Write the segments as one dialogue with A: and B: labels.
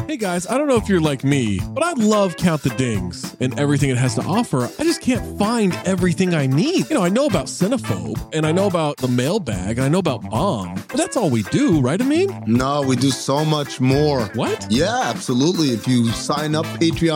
A: Hey guys, I don't know if you're like me, but I love Count the Dings and everything it has to offer. I just can't find everything I need. I know about Cinephobe, and I know about the mailbag, and I know about Bomb, but that's all we do, right, Amin?
B: No, we do so much more.
A: What?
B: Yeah, absolutely. If you sign up,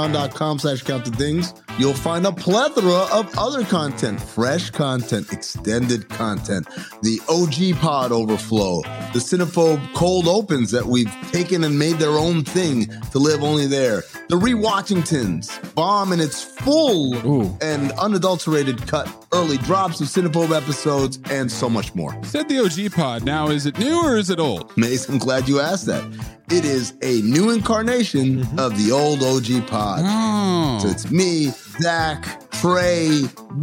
B: patreon.com/countthedings, you'll find a plethora of other content, fresh content, extended content, the OG pod overflow, the Cinephobe cold opens that we've taken and made their own thing to live only there, the Rewatchingtons, Bomb in its full and unadulterated cut, early drops of Cinephobe episodes, and so much more.
C: Said the OG pod. Now, is it new or is it old?
B: Mace, I'm glad you asked that. It is a new incarnation of the old OG pod.
C: Oh.
B: So it's me, Zach, Trey,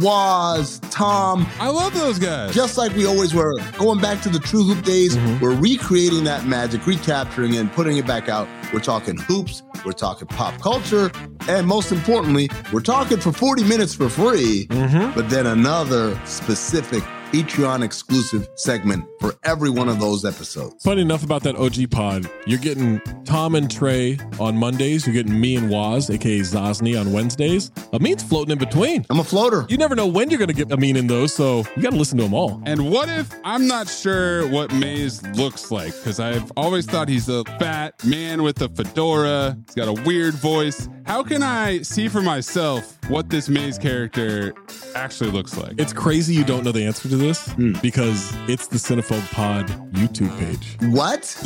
B: Waz, Tom.
C: I love those guys.
B: Just like we always were. Going back to the True Hoop days, we're recreating that magic, recapturing it, and putting it back out. We're talking hoops, we're talking pop culture, and most importantly, we're talking for 40 minutes for free, but then another specific Patreon exclusive segment for every one of those episodes.
A: Funny enough about that OG pod, you're getting Tom and Trey on Mondays. You're getting me and Waz, aka Zosny, on Wednesdays. Amin's floating in between.
B: I'm a floater.
A: You never know when you're going to get Amin in those, so you got to listen to them all.
C: And what if I'm not sure what Maze looks like? Because I've always thought he's a fat man with a fedora. He's got a weird voice. How can I see for myself what this Maze character actually looks like?
A: It's crazy you don't know the answer to this because it's the Cinephobe Pod YouTube page.
B: What?
A: The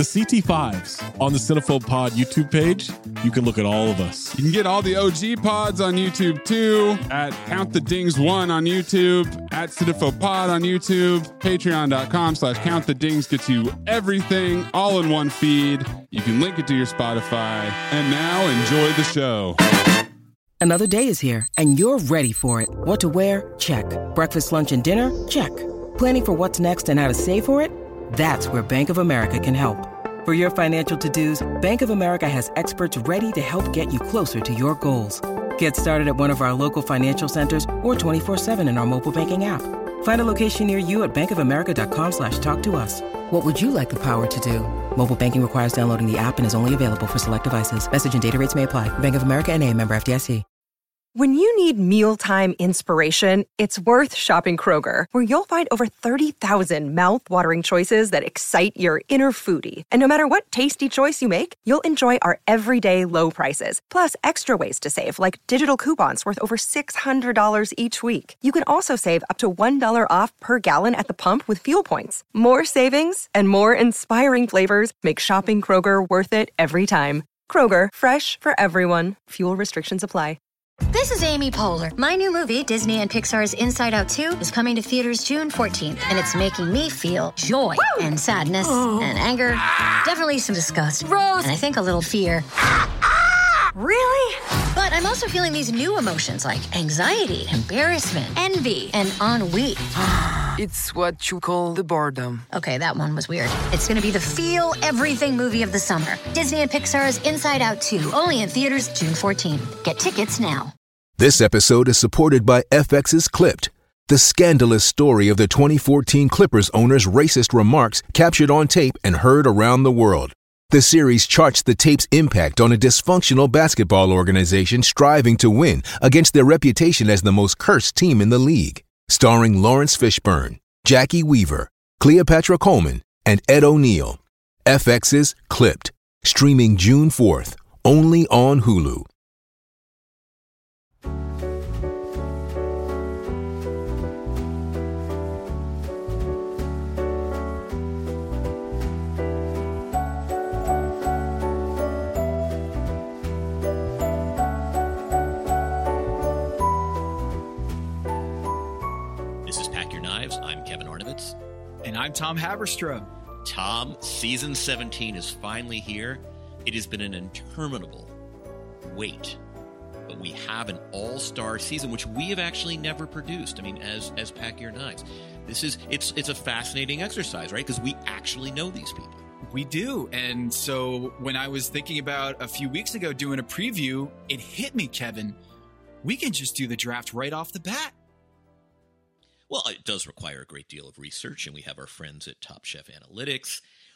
A: CT5s on the Cinephobe Pod YouTube page, you can look at all of us.
C: You can get all the OG pods on YouTube too, at Count the Dings 1 on YouTube, at Cinephobe Pod on YouTube, patreon.com/Count the Dings gets you everything all in one feed. You can link it to your Spotify. And now enjoy the show.
D: Another day is here, and you're ready for it. What to wear? Check. Breakfast, lunch, and dinner? Check. Planning for what's next and how to save for it? That's where Bank of America can help. For your financial to-dos, Bank of America has experts ready to help get you closer to your goals. Get started at one of our local financial centers or 24/7 in our mobile banking app. Find a location near you at bankofamerica.com/talktous. What would you like the power to do? Mobile banking requires downloading the app and is only available for select devices. Message and data rates may apply. Bank of America NA, member FDIC.
E: When you need mealtime inspiration, it's worth shopping Kroger, where you'll find over 30,000 mouth-watering choices that excite your inner foodie. And no matter what tasty choice you make, you'll enjoy our everyday low prices, plus extra ways to save, like digital coupons worth over $600 each week. You can also save up to $1 off per gallon at the pump with fuel points. More savings and more inspiring flavors make shopping Kroger worth it every time. Kroger, fresh for everyone. Fuel restrictions apply.
F: This is Amy Poehler. My new movie, Disney and Pixar's Inside Out 2, is coming to theaters June 14th, and it's making me feel joy and sadness and anger, definitely some disgust, Rose, and I think a little fear. Really? But I'm also feeling these new emotions like anxiety, embarrassment, envy, and ennui.
G: It's what you call the boredom.
F: Okay, that one was weird. It's going to be the feel everything movie of the summer. Disney and Pixar's Inside Out 2, only in theaters June 14th. Get tickets now.
H: This episode is supported by FX's Clipped, the scandalous story of the 2014 Clippers owner's racist remarks captured on tape and heard around the world. The series charts the tape's impact on a dysfunctional basketball organization striving to win against their reputation as the most cursed team in the league. Starring Lawrence Fishburne, Jackie Weaver, Cleopatra Coleman, and Ed O'Neill. FX's Clipped, streaming June 4th, only on Hulu.
I: And I'm Tom Haberstrom.
J: Tom, season 17 is finally here. It has been an interminable wait, but we have an all-star season, which we have actually never produced. I mean, as Pack Your Knives, it's a fascinating exercise, right? Because we actually know these people.
I: We do. And so when I was thinking about a few weeks ago doing a preview, it hit me, Kevin. We can just do the draft right off the bat.
J: Well, it does require a great deal of research, and we have our friends at Top Chef Analytics,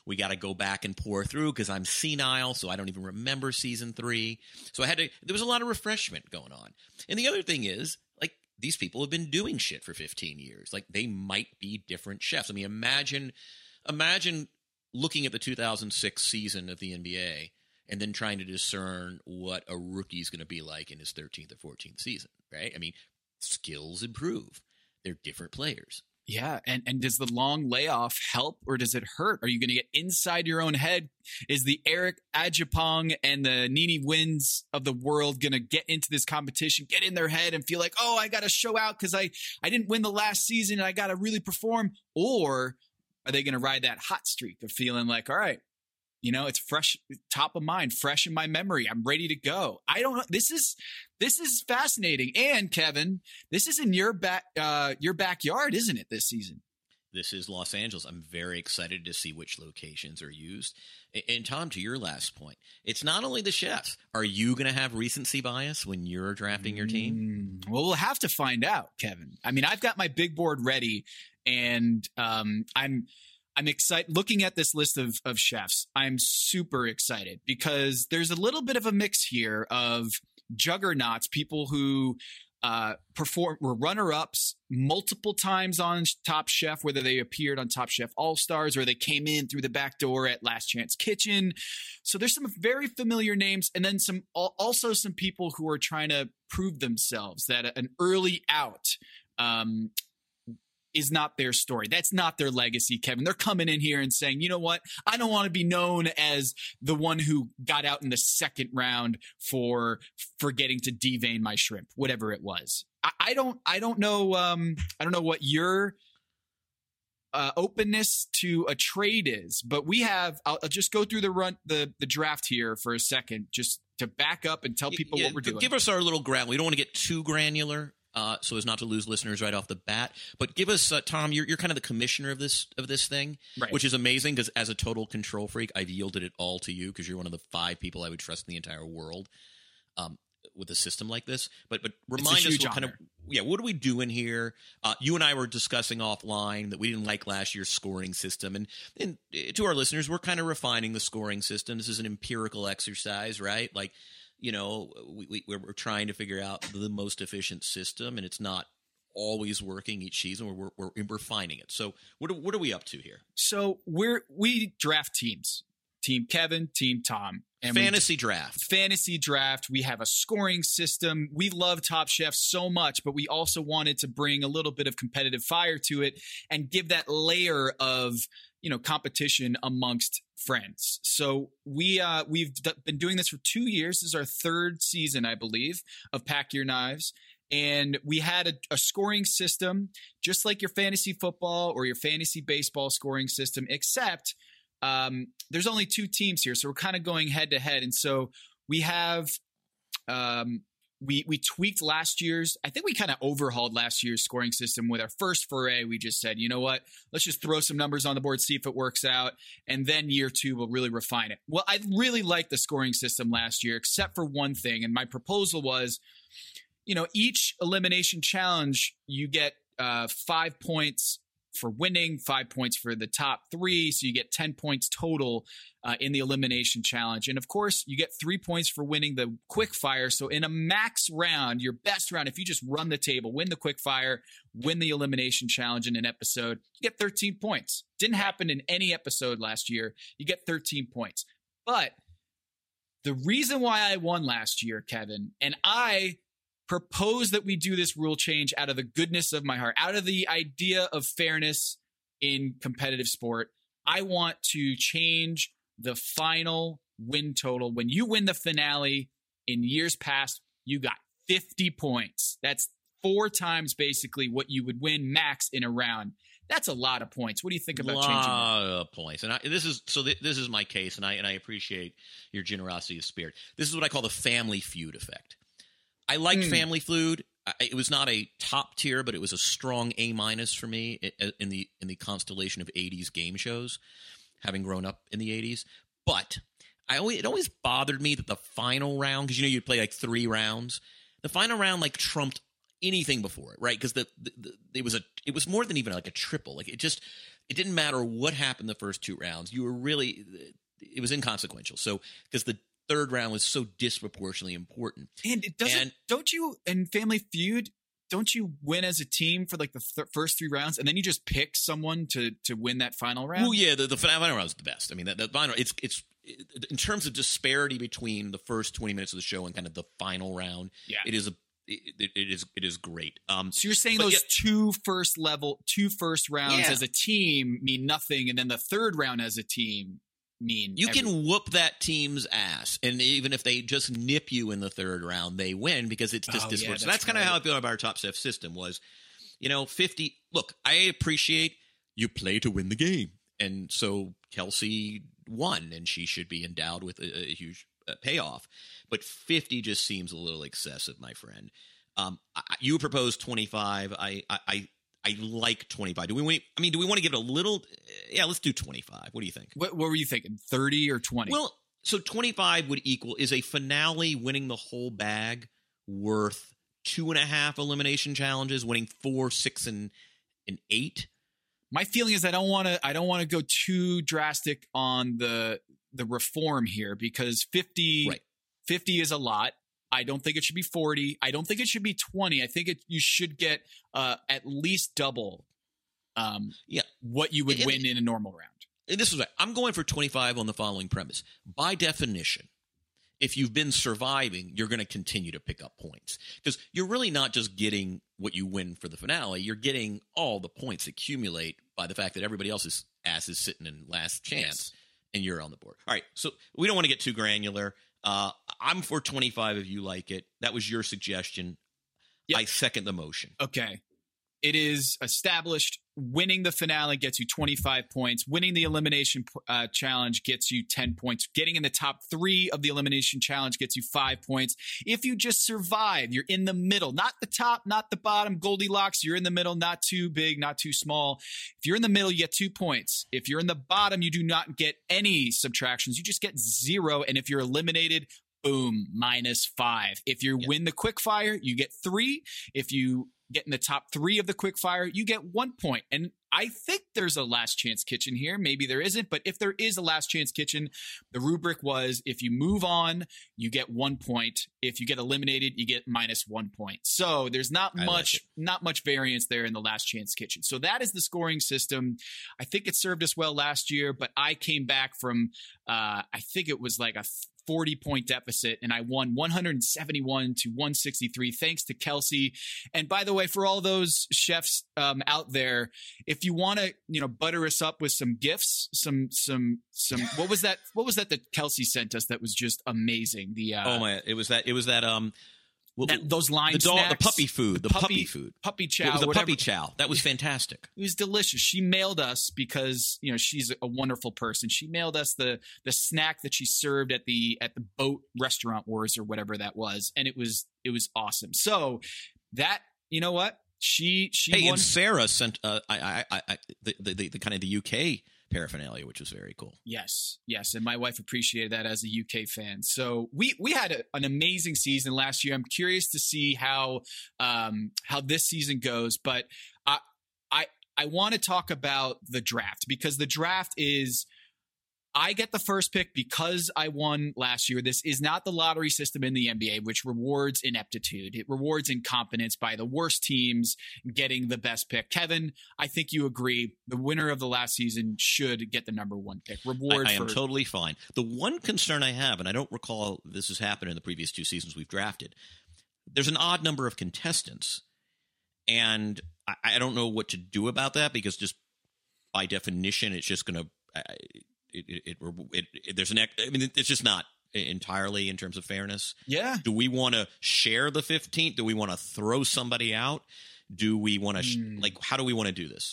J: We got to go back and pour through because I'm senile, so I don't even remember season 3. So there was a lot of refreshment going on. And the other thing is, like, these people have been doing shit for 15 years. Like, they might be different chefs. I mean, imagine looking at the 2006 season of the NBA and then trying to discern what a rookie's going to be like in his 13th or 14th season, right? I mean, skills improve. They're different players.
I: Yeah, and does the long layoff help or does it hurt? Are you going to get inside your own head? Is the Eric Ajapong and the Nini Wins of the world going to get into this competition, get in their head and feel like, oh, I got to show out because I didn't win the last season and I got to really perform? Or are they going to ride that hot streak of feeling like, all right, you know, it's fresh, top of mind, fresh in my memory. I'm ready to go. I don't know. This is fascinating. And Kevin, this is in your backyard, isn't it, this season?
J: This is Los Angeles. I'm very excited to see which locations are used. And Tom, to your last point, it's not only the chefs. Are you going to have recency bias when you're drafting your team?
I: Well, we'll have to find out, Kevin. I mean, I've got my big board ready, and I'm excited looking at this list of chefs. I'm super excited because there's a little bit of a mix here of juggernauts, people who were runner-ups multiple times on Top Chef, whether they appeared on Top Chef All-Stars or they came in through the back door at Last Chance Kitchen. So there's some very familiar names, and then also some people who are trying to prove themselves, that an early out is not their story. That's not their legacy, Kevin. They're coming in here and saying, you know what? I don't want to be known as the one who got out in the second round for forgetting to devein my shrimp, whatever it was. I don't know. I don't know what your openness to a trade is, but we have. I'll just go through the draft here for a second, just to back up and tell people what we're doing.
J: Give us our little ground. We don't want to get too granular. So as not to lose listeners right off the bat, but give us, Tom, you're kind of the commissioner of this thing,
I: right,
J: which is amazing because as a total control freak, I've yielded it all to you because you're one of the 5 people I would trust in the entire world with a system like this. But remind us what are we doing here? You and I were discussing offline that we didn't like last year's scoring system, and to our listeners, we're kind of refining the scoring system. This is an empirical exercise, right? Like, you know, we're trying to figure out the most efficient system, and it's not always working each season. We're refining it. So what are we up to here?
I: So we draft teams. Team Kevin, Team Tom. And
J: fantasy draft.
I: We have a scoring system. We love Top Chef so much, but we also wanted to bring a little bit of competitive fire to it and give that layer of, you know, competition amongst friends. So we've been doing this for 2 years. This is our 3rd season, I believe, of Pack Your Knives. And we had a scoring system, just like your fantasy football or your fantasy baseball scoring system, except there's only 2 teams here. So we're kind of going head to head. And so we have we tweaked last year's. I think we kind of overhauled last year's scoring system with our first foray. We just said, you know what, let's just throw some numbers on the board, see if it works out. And then year 2, we'll really refine it. Well, I really liked the scoring system last year, except for one thing. And my proposal was, you know, each elimination challenge, you get 5 points for winning, 5 points for the top 3. So you get 10 points total in the elimination challenge. And of course, you get 3 points for winning the quick fire. So in a max round, your best round, if you just run the table, win the quick fire, win the elimination challenge in an episode, you get 13 points. Didn't happen in any episode last year. You get 13 points. But the reason why I won last year, Kevin, and I propose that we do this rule change out of the goodness of my heart, out of the idea of fairness in competitive sport. I want to change the final win total. When you win the finale in years past, you got 50 points. That's 4 times basically what you would win max in a round. That's a lot of points. What do you think about changing that? A lot
J: of points. And this is my case, and I appreciate your generosity of spirit. This is what I call the family feud effect. I liked Family Feud. It was not a top tier, but it was a strong A- for me in the constellation of 80s game shows, having grown up in the 80s. But it always bothered me that the final round, because you'd play like 3 rounds, the final round like trumped anything before it, right? Because it was more than even like a triple. Like it it didn't matter what happened the first 2 rounds. It was inconsequential. So because the third round was so disproportionately important.
I: And it doesn't. Don't you in Family Feud? Don't you win as a team for like the first 3 rounds, and then you just pick someone to win that final round?
J: Well, yeah, the final round was the best. I mean, the final it's in terms of disparity between the first 20 minutes of the show and kind of the final round. Yeah, it is great.
I: So you're saying those 2 first rounds as a team mean nothing, and then the third round as a team mean
J: you can whoop that team's ass, and even if they just nip you in the third round, they win because it's just disproportionate. So that's kind of how I feel about our Top Chef system was, 50. Look, I appreciate you play to win the game, and so Kelsey won, and she should be endowed with a huge payoff. But 50 just seems a little excessive, my friend. You proposed 25. I like 25. Do we want to give it a little? Yeah, let's do 25. What do you think?
I: What were you thinking? 30 or 20?
J: Well, so 25 would equal, is a finale winning the whole bag worth 2.5 elimination challenges, winning 4, 6, and 8?
I: My feeling is I don't want to go too drastic on the reform here because 50 is a lot. I don't think it should be 40. I don't think it should be 20. I think you should get at least double what you would win in a normal round.
J: This is right. I'm going for 25 on the following premise. By definition, if you've been surviving, you're going to continue to pick up points because you're really not just getting what you win for the finale. You're getting all the points accumulate by the fact that everybody else's ass is sitting in last chance and you're on the board. All right, so we don't want to get too granular. I'm for 25 if you like it. That was your suggestion. Yep. I second the motion.
I: Okay. It is established. Winning the finale gets you 25 points. Winning the elimination challenge gets you 10 points. Getting in the top 3 of the elimination challenge gets you 5 points. If you just survive, you're in the middle, not the top, not the bottom, Goldilocks. You're in the middle, not too big, not too small. If you're in the middle, you get 2 points. If you're in the bottom, you do not get any subtractions. You just get 0. And if you're eliminated, boom, -5. If you win the quickfire, you get 3. If you get in the top 3 of the quickfire, you get 1 point. And I think there's a last chance kitchen here. Maybe there isn't, but if there is a last chance kitchen, the rubric was if you move on, you get 1 point. If you get eliminated, you get -1 point. So there's not much variance there in the last chance kitchen. So that is the scoring system. I think it served us well last year, but I came back from I think it was like a 40-point deficit, and I won 171 to 163 thanks to Kelsey. And by the way, for all those chefs out there, if you want to butter us up with some gifts, some what was that Kelsey sent us that was just amazing? Those line snacks,
J: the puppy food, puppy
I: chow.
J: It was a puppy chow. That was fantastic.
I: It was delicious. She mailed us because she's a wonderful person. She mailed us the snack that she served at the Boat Restaurant Wars or whatever that was, and it was awesome. So that what she won.
J: And Sarah sent the kind of the UK paraphernalia, which was very cool.
I: Yes. And my wife appreciated that as a UK fan. So we had an amazing season last year. I'm curious to see how this season goes, but I want to talk about the draft because the draft is I get the first pick because I won last year. This is not the lottery system in the NBA, which rewards ineptitude. It rewards incompetence by the worst teams getting the best pick. Kevin, I think you agree. The winner of the last season should get the number 1 pick.
J: I am totally fine. The one concern I have, and I don't recall this has happened in the previous 2 seasons we've drafted, there's an odd number of contestants, and I don't know what to do about that because just by definition, it's just going to it's just not entirely in terms of fairness.
I: Yeah.
J: Do we want to share the 15th? Do we want to throw somebody out? Do we want to how do we want to do this?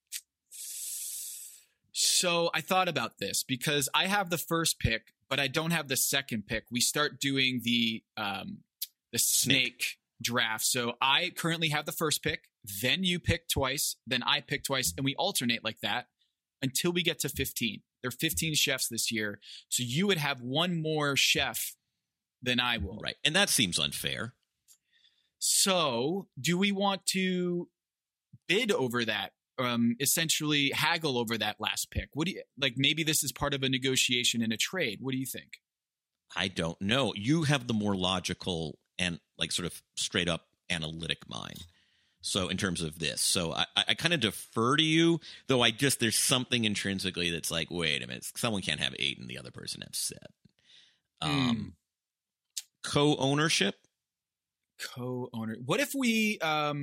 I: So I thought about this because I have the first pick, but I don't have the second pick. We start doing the snake draft. So I currently have the first pick, then you pick twice, then I pick twice, and we alternate like that until we get to 15. There are 15 chefs this year, so you would have 1 more chef than I will.
J: Right, and that seems unfair.
I: So do we want to bid over that essentially haggle over that last pick? What do you like? Maybe this is part of a negotiation in a trade. What do you think?
J: I don't know. You have the more logical and like sort of straight up analytic mind. So in terms of this, so I kind of defer to you, though there's something intrinsically that's like, wait a minute, someone can't have 8 and the other person have 7. Co-ownership.
I: What if we,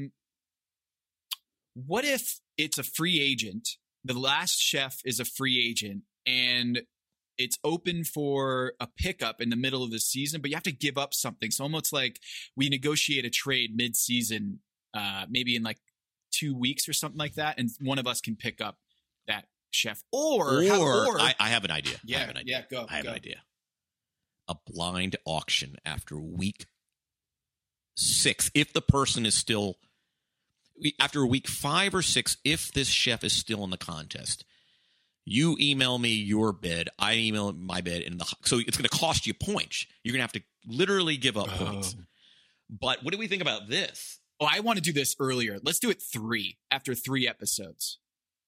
I: what if it's a free agent? The last chef is a free agent and it's open for a pickup in the middle of the season, but you have to give up something. So almost like we negotiate a trade mid-season, maybe in like 2 weeks or something like that, and one of us can pick up that chef. Or
J: I have an idea.
I: Yeah,
J: I have an idea.
I: Go.
J: I have an idea. A blind auction after week 6, if the person is still after week 5 or 6, if this chef is still in the contest. You email me your bid, I email my bid, so it's going to cost you points. You're going to have to literally give up points. But what do we think about this?
I: Oh, I want to do this earlier. Let's do it after 3 episodes.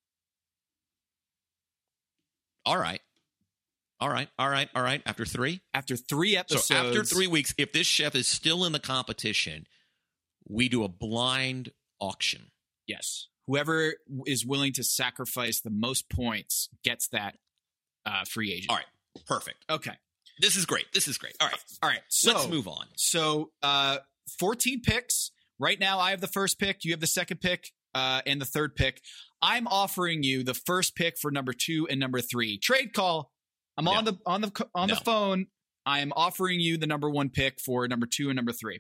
J: All right. After 3?
I: After 3 episodes.
J: So after 3 weeks, if this chef is still in the competition, we do a blind auction.
I: Yes. Whoever is willing to sacrifice the most points gets that free agent.
J: All right. Perfect.
I: Okay.
J: This is great. All right.
I: So,
J: let's move on.
I: So 14 picks. Right now, I have the first pick. You have the second pick and the third pick. I'm offering you the first pick for number 2 and number 3. Trade call. I'm on the phone. I am offering you the number 1 pick for number 2 and number 3.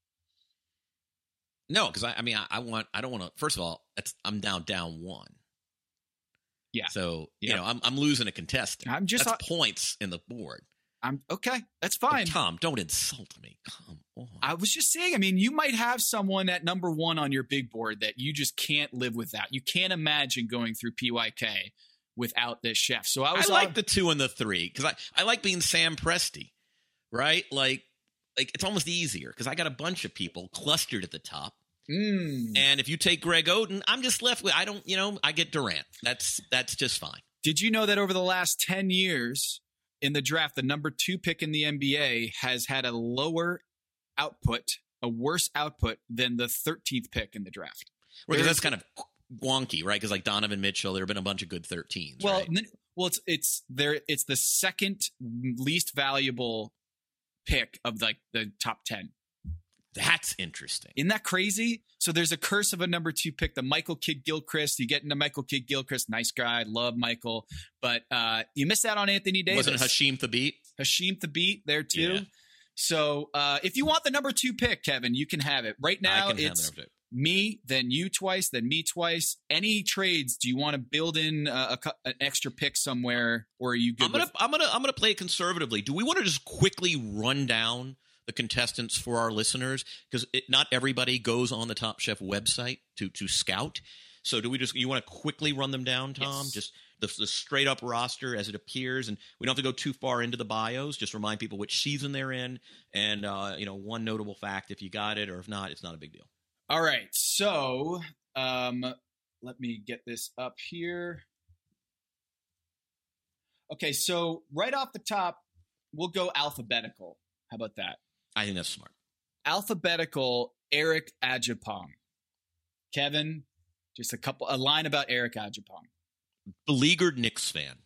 J: No, because I don't want to. First of all, I'm down 1.
I: Yeah.
J: So I'm losing a contestant. That's points in the board.
I: I'm okay. That's fine.
J: Oh, Tom, don't insult me. Come on.
I: I was just saying. I mean, you might have someone at number 1 on your big board that you just can't live without. You can't imagine going through PYK without this chef. So I
J: like the 2 and the 3 because I like being Sam Presti, right? Like it's almost easier because I got a bunch of people clustered at the top. And if you take Greg Oden, I'm just left with I get Durant. That's just fine.
I: Did you know that over the last 10 years in the draft, the number 2 pick in the NBA has had a lower output, a worse output than the 13th pick in the draft?
J: Right, that's kind of wonky, right? Because like Donovan Mitchell, there have been a bunch of good 13s.
I: Well,
J: right?
I: It's the second least valuable pick of like the top 10.
J: That's interesting.
I: Isn't that crazy? So there's a curse of a number 2 pick, the Michael Kidd-Gilchrist. You get into Michael Kidd-Gilchrist, nice guy, love Michael, but you missed out on Anthony Davis.
J: Wasn't Hasheem Thabeet?
I: Hasheem Thabeet there too.
J: Yeah.
I: So if you want the number 2 pick, Kevin, you can have it. Right now it's me, then you twice, then me twice. Any trades? Do you want to build in an extra pick somewhere, or are you good?
J: I'm gonna play it conservatively. Do we want to just quickly run down the contestants for our listeners, because not everybody goes on the Top Chef website to scout. So you want to quickly run them down, Tom?
I: Yes.
J: Just the straight up roster as it appears, and we don't have to go too far into the bios. Just remind people which season they're in, and one notable fact if you got it, or if not, it's not a big deal.
I: All right, so let me get this up here. Okay, so right off the top, we'll go alphabetical. How about that?
J: I think that's smart.
I: Alphabetical, Eric Ajapong. Kevin, just a line about Eric Ajapong.
J: Beleaguered Knicks fan.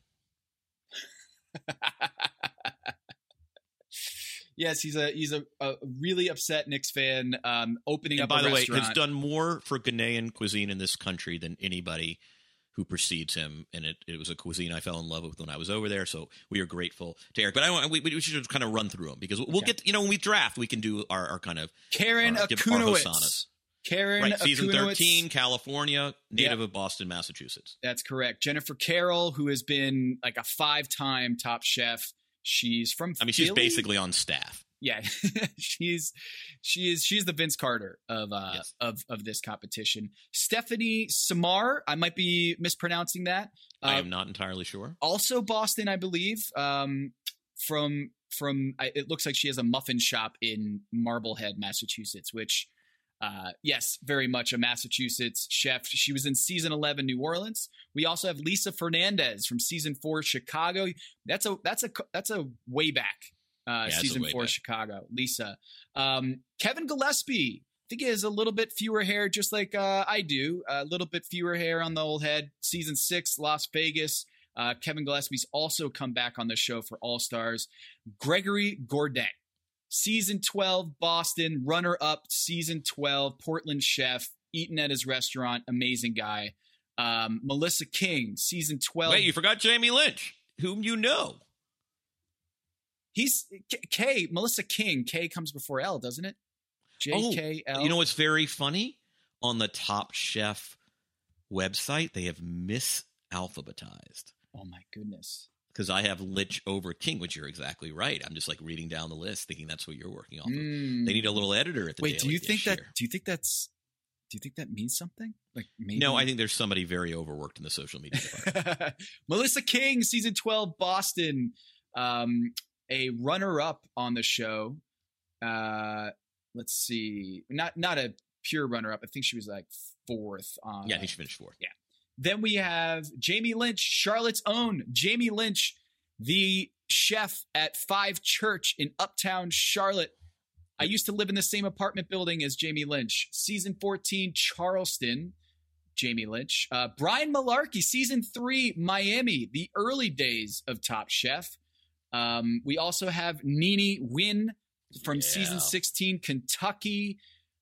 I: Yes, he's a really upset Knicks fan. Opening up a restaurant. By the way,
J: has done more for Ghanaian cuisine in this country than anybody who precedes him, and it was a cuisine I fell in love with when I was over there. So we are grateful to Eric. But we should just kind of run through them because we'll get when we draft, we can do our kind of
I: Karen Akunowitz. Karen Akunowitz.
J: Season 13, California, native of Boston, Massachusetts.
I: That's correct. Jennifer Carroll, who has been like a 5-time Top Chef. She's from Philly.
J: She's basically on staff.
I: Yeah, she's the Vince Carter of this competition. Stephanie Samar, I might be mispronouncing that.
J: I am not entirely sure.
I: Also Boston, I believe. From it looks like she has a muffin shop in Marblehead, Massachusetts, which Yes, very much a Massachusetts chef. She was in season 11, New Orleans. We also have Lisa Fernandez from season 4, Chicago. That's a way back. Season 4, Chicago. Lisa. Kevin Gillespie. I think he has a little bit fewer hair, just like I do. A little bit fewer hair on the old head. Season 6, Las Vegas. Kevin Gillespie's also come back on the show for All Stars. Gregory Gourdet. Season 12, Boston, runner-up, season 12, Portland chef, eaten at his restaurant, amazing guy. Melissa King, season 12.
J: Wait, you forgot Jamie Lynch, whom you know.
I: He's K, Melissa King. K comes before L, doesn't it? J-K-L.
J: You know what's very funny? On the Top Chef website, they have misalphabetized.
I: Oh, my goodness.
J: Because I have Lynch over King, which you're exactly right. I'm just like reading down the list, thinking that's what you're working off of. They need a little editor at the
I: Wait, do you think that means something? Like maybe?
J: No, I think there's somebody very overworked in the social media department.
I: Melissa King, season 12, Boston, a runner-up on the show. Let's see, not a pure runner-up. I think she was like 4th.
J: Yeah, I think she finished 4th.
I: Yeah. Then we have Jamie Lynch, Charlotte's own Jamie Lynch, the chef at 5 Church in Uptown Charlotte. I used to live in the same apartment building as Jamie Lynch. Season 14, Charleston, Jamie Lynch. Brian Malarkey, season 3, Miami, the early days of Top Chef. We also have Nene Wynn from season 16, Kentucky.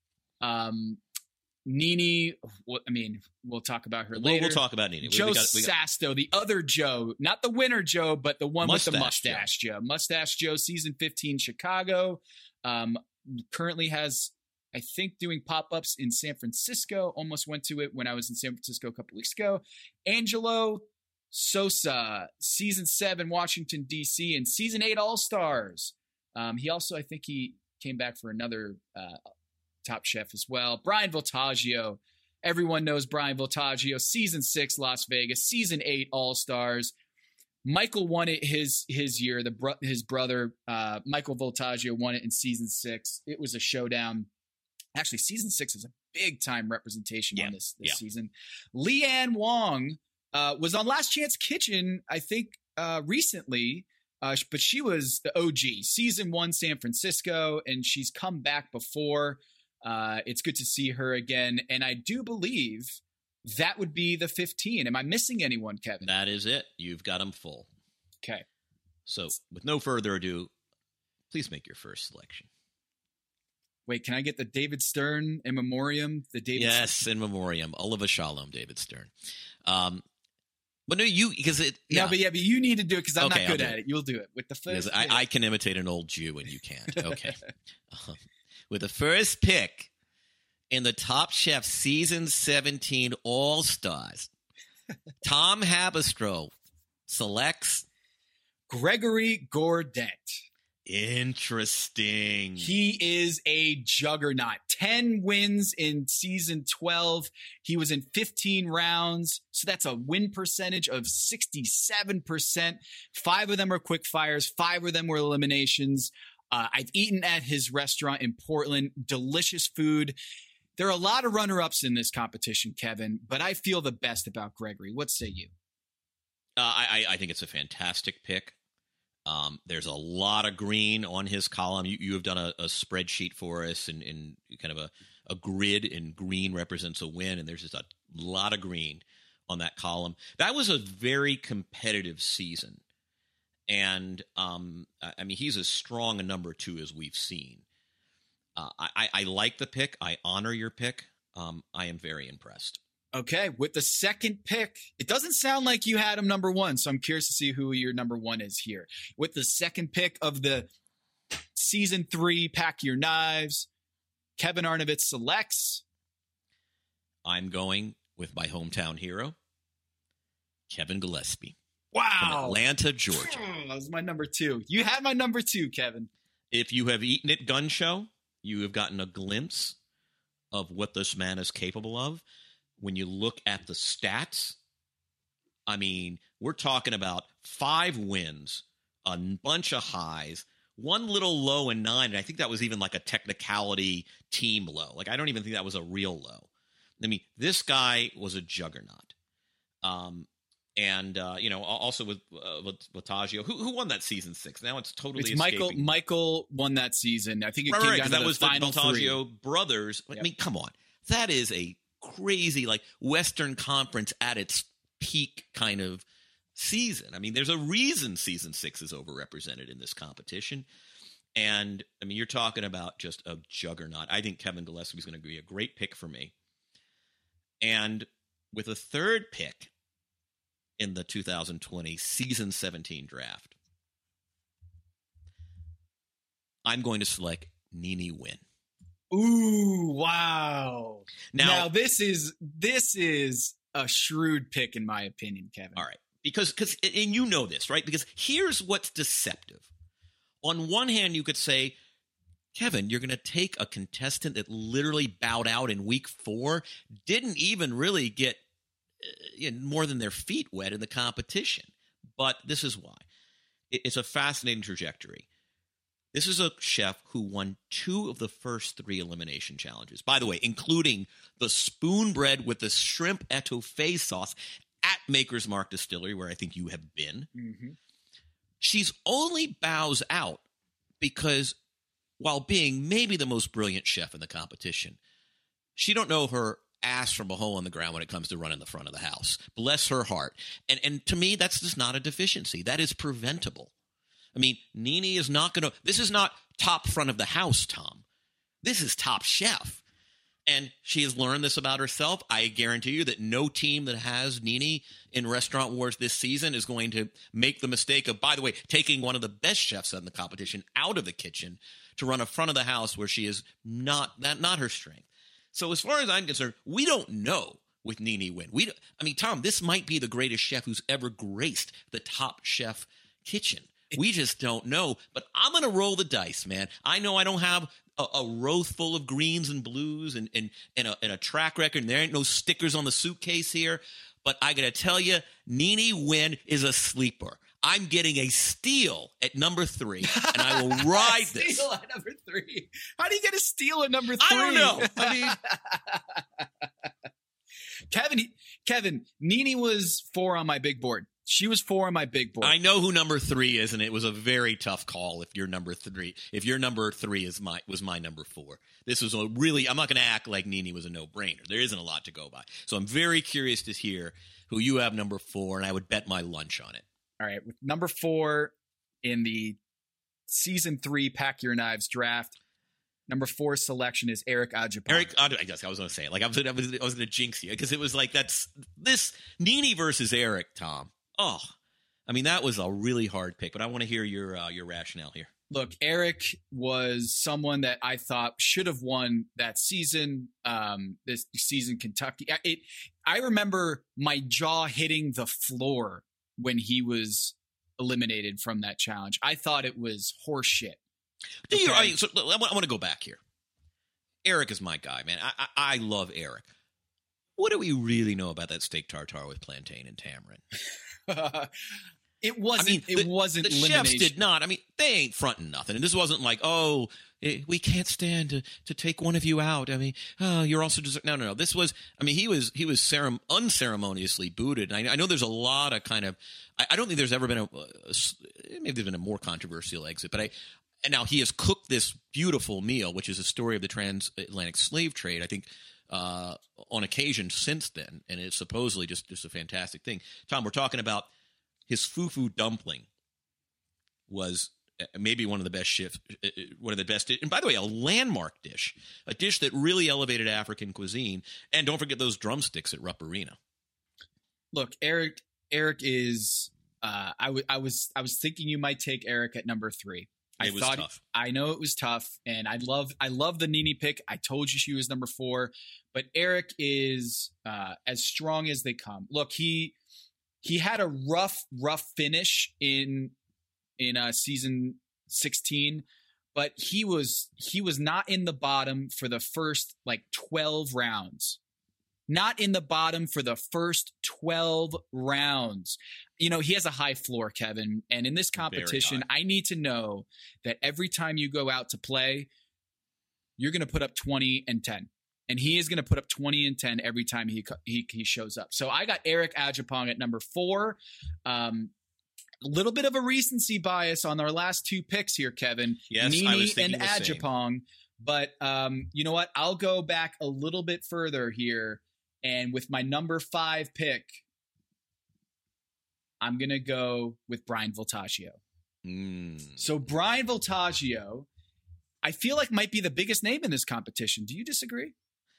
I: Nene, we'll talk about her later.
J: We'll talk about Nene.
I: Joe Sasto, the other Joe, not the winner Joe, but the one with the mustache Joe. Mustache Joe, season 15, Chicago. Currently has, I think, doing pop-ups in San Francisco. Almost went to it when I was in San Francisco a couple weeks ago. Angelo Sosa, season 7, Washington, D.C., and season 8, All-Stars. He also, I think he came back for another Top Chef as well. Brian Voltaggio. Everyone knows Brian Voltaggio. Season 6, Las Vegas. Season 8, All-Stars. Michael won it his year. His brother, Michael Voltaggio, won it in season 6. It was a showdown. Actually, season 6 is a big-time representation on this season. Leanne Wong was on Last Chance Kitchen, I think, recently. But she was the OG. Season 1, San Francisco, and she's come back before. It's good to see her again. And I do believe that would be the 15. Am I missing anyone, Kevin?
J: That is it. You've got them full.
I: Okay.
J: So with no further ado, please make your first selection.
I: Wait, can I get the David Stern in memoriam?
J: Yes, in memoriam. Oliver Shalom, David Stern. But no, but you need to do it because I'm not good at it. You'll do it with the first. I can imitate an old Jew and you can't. Okay. With the first pick in the Top Chef season 17 All Stars, Tom Haberstroh selects
I: Gregory Gourdet.
J: Interesting.
I: He is a juggernaut. 10 wins in season 12. He was in 15 rounds. So that's a win percentage of 67%. 5 of them are quick fires. 5 of them were eliminations. I've eaten at his restaurant in Portland. Delicious food. There are a lot of runner-ups in this competition, Kevin, but I feel the best about Gregory. What say you?
J: I think it's a fantastic pick. There's a lot of green on his column. You have done a spreadsheet for us and kind of a grid, and green represents a win, and there's just a lot of green on that column. That was a very competitive season. And, he's as strong a number 2 as we've seen. I like the pick. I honor your pick. I am very impressed.
I: Okay, with the second pick, it doesn't sound like you had him number 1, so I'm curious to see who your number 1 is here. With the second pick of the season 3, Pack Your Knives, Kevin Arnovitz selects.
J: I'm going with my hometown hero, Kevin Gillespie.
I: Wow.
J: From Atlanta, Georgia.
I: That was my number 2. You had my number 2, Kevin.
J: If you have eaten at Gun Show, you have gotten a glimpse of what this man is capable of. When you look at the stats, we're talking about 5 wins, a bunch of highs, one little low in 9, and I think that was even like a technicality team low. Like, I don't even think that was a real low. I mean, this guy was a juggernaut. Also with Taggio, who won that season 6. Now it's totally escaping.
I: Michael won that season. I think it came down to the final
J: Taggio
I: 3.
J: brothers. Yep. I mean, come on, that is a crazy like Western Conference at its peak kind of season. I mean, there's a reason season 6 is overrepresented in this competition. And I mean, you're talking about just a juggernaut. I think Kevin Gillespie is going to be a great pick for me. And with a third pick in the 2020 season 17 draft, I'm going to select Nini Nguyen.
I: Ooh, wow.
J: Now
I: this is a shrewd pick in my opinion, Kevin.
J: All right. Because and you know this, right? Because here's what's deceptive. On one hand, you could say, Kevin, you're going to take a contestant that literally bowed out in week 4, didn't even really get more than their feet wet in the competition. But this is why. It's a fascinating trajectory. This is a chef who won 2 of the first 3 elimination challenges. By the way, including the spoon bread with the shrimp etouffee sauce at Maker's Mark Distillery, where I think you have been.
I: Mm-hmm.
J: She's only bows out because while being maybe the most brilliant chef in the competition, she don't know her ass from a hole in the ground when it comes to running the front of the house. Bless her heart. And to me, that's just not a deficiency. That is preventable. I mean, Nini is not going to – this is not top front of the house, Tom. This is top chef. And she has learned this about herself. I guarantee you that no team that has Nini in Restaurant Wars this season is going to make the mistake of, by the way, taking one of the best chefs in the competition out of the kitchen to run a front of the house where she is not her strength. So as far as I'm concerned, we don't know with Nini Nguyen. Tom, this might be the greatest chef who's ever graced the Top Chef kitchen. We just don't know. But I'm going to roll the dice, man. I know I don't have a row full of greens and blues and a track record, and there ain't no stickers on the suitcase here. But I got to tell you, Nini Nguyen is a sleeper. I'm getting a steal at number 3, and I will ride this.
I: Steal at number 3. How do you get a steal at number 3?
J: I don't know.
I: Kevin, Nini was 4 on my big board. She was 4 on my big board.
J: I know who number 3 is, and it was a very tough call. If your number 3 was my number 4, this was a really. I'm not going to act like Nini was a no-brainer. There isn't a lot to go by. So I'm very curious to hear who you have number 4, and I would bet my lunch on it.
I: All right, with number 4 in the season 3 Pack Your Knives draft. Number 4 selection is Eric Ajapong.
J: I guess I was going to say it. Like I was going to jinx you because it was like that's this Nini versus Eric, Tom. Oh, I mean, that was a really hard pick, but I want to hear your rationale here.
I: Look, Eric was someone that I thought should have won that season, this season Kentucky. I remember my jaw hitting the floor when he was eliminated from that challenge. I thought it was horse shit.
J: Okay. I want to go back here. Eric is my guy, man. I love Eric. What do we really know about that steak tartare with plantain and tamarind?
I: It wasn't
J: the
I: elimination.
J: Chefs did not. I mean, they ain't fronting nothing. And this wasn't like, we can't stand to take one of you out. I mean, you're also no. This was. I mean, he was unceremoniously booted. And I know there's a lot of kind of. I don't think there's ever been maybe there's been a more controversial exit, but and now he has cooked this beautiful meal, which is a story of the transatlantic slave trade. I think. On occasion since then, and it's supposedly just a fantastic thing. Tom, we're talking about his fufu dumpling was maybe one of the best and by the way, a landmark dish, a dish that really elevated African cuisine. And don't forget those drumsticks at Rupp Arena.
I: Look, Eric is. I was thinking you might take Eric at number 3.
J: It was tough.
I: I know it was tough, and I love the Nini pick. I told you she was number 4, but Eric is as strong as they come. Look, he had a rough finish in season 16, but he was not in the bottom for the first 12 rounds. not in the bottom for the first 12 rounds. You know, he has a high floor, Kevin. And in this competition, I need to know that every time you go out to play, you're going to put up 20 and 10. And he is going to put up 20 and 10 every time he shows up. So I got Eric Ajapong at number 4. A little bit of a recency bias on our last 2 picks here, Kevin.
J: Yes,
I: Nini
J: I was thinking
I: and
J: the
I: Ajapong.
J: same.
I: But you know what? I'll go back a little bit further here. And with my number 5 pick, I'm going to go with Brian Voltaggio. So Brian Voltaggio, I feel like might be the biggest name in this competition. Do you disagree?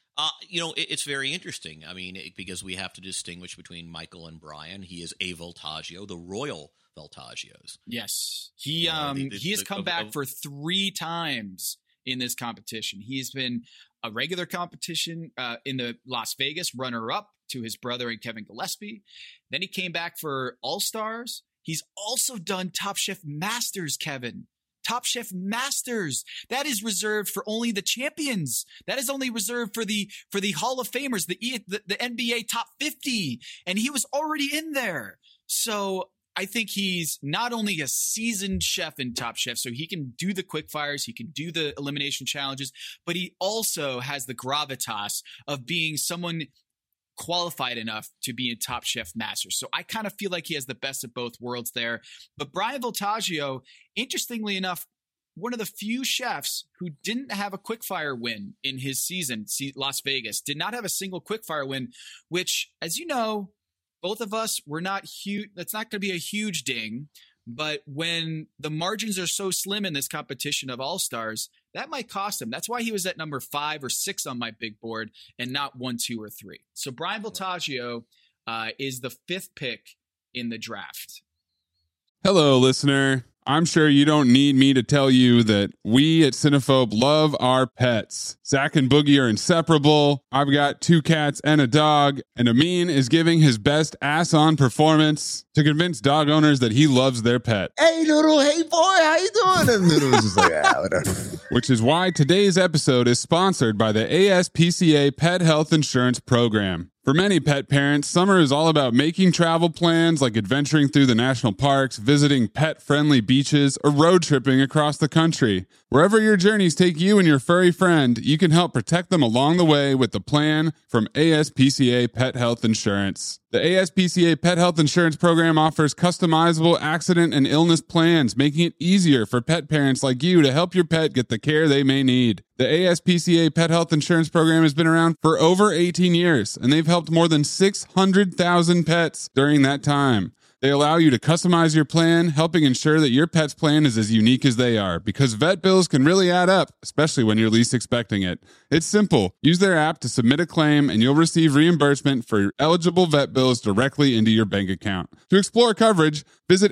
J: You know, it's very interesting. I mean, because we have to distinguish between Michael and Brian. He is a Voltaggio, the Royal Voltaggios.
I: Yes. He has come back for 3 times in this competition. He's been a regular competition in the Las Vegas runner-up to his brother and Kevin Gillespie. Then he came back for All-Stars. He's also done Top Chef Masters, Kevin. Top Chef Masters. That is reserved for only the champions. That is only reserved for the Hall of Famers, the NBA Top 50. And he was already in there. So I think he's not only a seasoned chef in Top Chef, so he can do the quick fires, he can do the elimination challenges, but he also has the gravitas of being someone qualified enough to be in Top Chef Masters. So I kind of feel like he has the best of both worlds there. But Brian Voltaggio, interestingly enough, one of the few chefs who didn't have a quickfire win in his season, Las Vegas, did not have a single quickfire win, which, as you know, both of us, we're not huge. That's not going to be a huge ding. But when the margins are so slim in this competition of all-stars, that might cost him. That's why he was at number 5 or 6 on my big board and not 1, 2, or 3. So Brian Voltaggio is the 5th pick in the draft.
C: Hello, listener. I'm sure you don't need me to tell you that we at Cinephobe love our pets. Zach and Boogie are inseparable. I've got 2 cats and a dog, and Amin is giving his best ass-on performance to convince dog owners that he loves their pet.
B: Hey, Noodle, hey, boy, how you doing? And Noodle was just like, whatever.
C: Which is why today's episode is sponsored by the ASPCA Pet Health Insurance Program. For many pet parents, summer is all about making travel plans like adventuring through the national parks, visiting pet-friendly beaches, or road tripping across the country. Wherever your journeys take you and your furry friend, you can help protect them along the way with the plan from ASPCA Pet Health Insurance. The ASPCA Pet Health Insurance Program offers customizable accident and illness plans, making it easier for pet parents like you to help your pet get the care they may need. The ASPCA Pet Health Insurance Program has been around for over 18 years, and they've helped more than 600,000 pets during that time. They allow you to customize your plan, helping ensure that your pet's plan is as unique as they are, because vet bills can really add up, especially when you're least expecting it. It's simple. Use their app to submit a claim, and you'll receive reimbursement for eligible vet bills directly into your bank account. To explore coverage, visit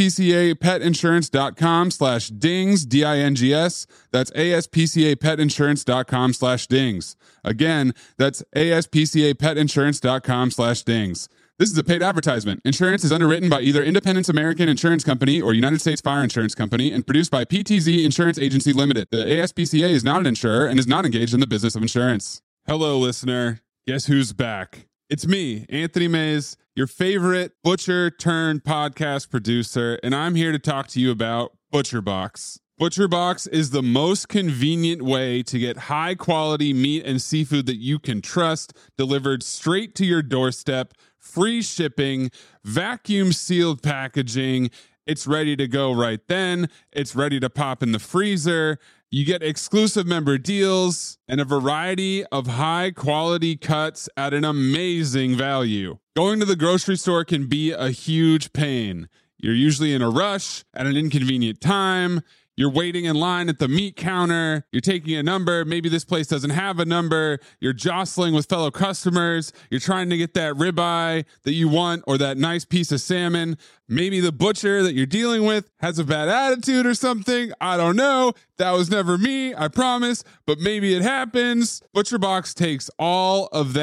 C: aspcapetinsurance.com/dings, D-I-N-G-S. That's aspcapetinsurance.com/dings. Again, that's aspcapetinsurance.com/dings. This is a paid advertisement. Insurance is underwritten by either Independence American Insurance Company or United States Fire Insurance Company and produced by PTZ Insurance Agency Limited. The ASPCA is not an insurer and is not engaged in the business of insurance. Hello, listener. Guess who's back? It's me, Anthony Mays, your favorite butcher-turned-podcast producer, and I'm here to talk to you about ButcherBox. ButcherBox is the most convenient way to get high-quality meat and seafood that you can trust delivered straight to your doorstep, free shipping, vacuum-sealed packaging. It's ready to go right then. It's ready to pop in the freezer. You get exclusive member deals and a variety of high-quality cuts at an amazing value. Going to the grocery store can be a huge pain. You're usually in a rush at an inconvenient time. You're waiting in line at the meat counter. You're taking a number. Maybe this place doesn't have a number. You're jostling with fellow customers. You're trying to get that ribeye that you want or that nice piece of salmon. Maybe the butcher that you're dealing with has a bad attitude or something. I don't know. That was never me, I promise. But maybe it happens. ButcherBox takes all of that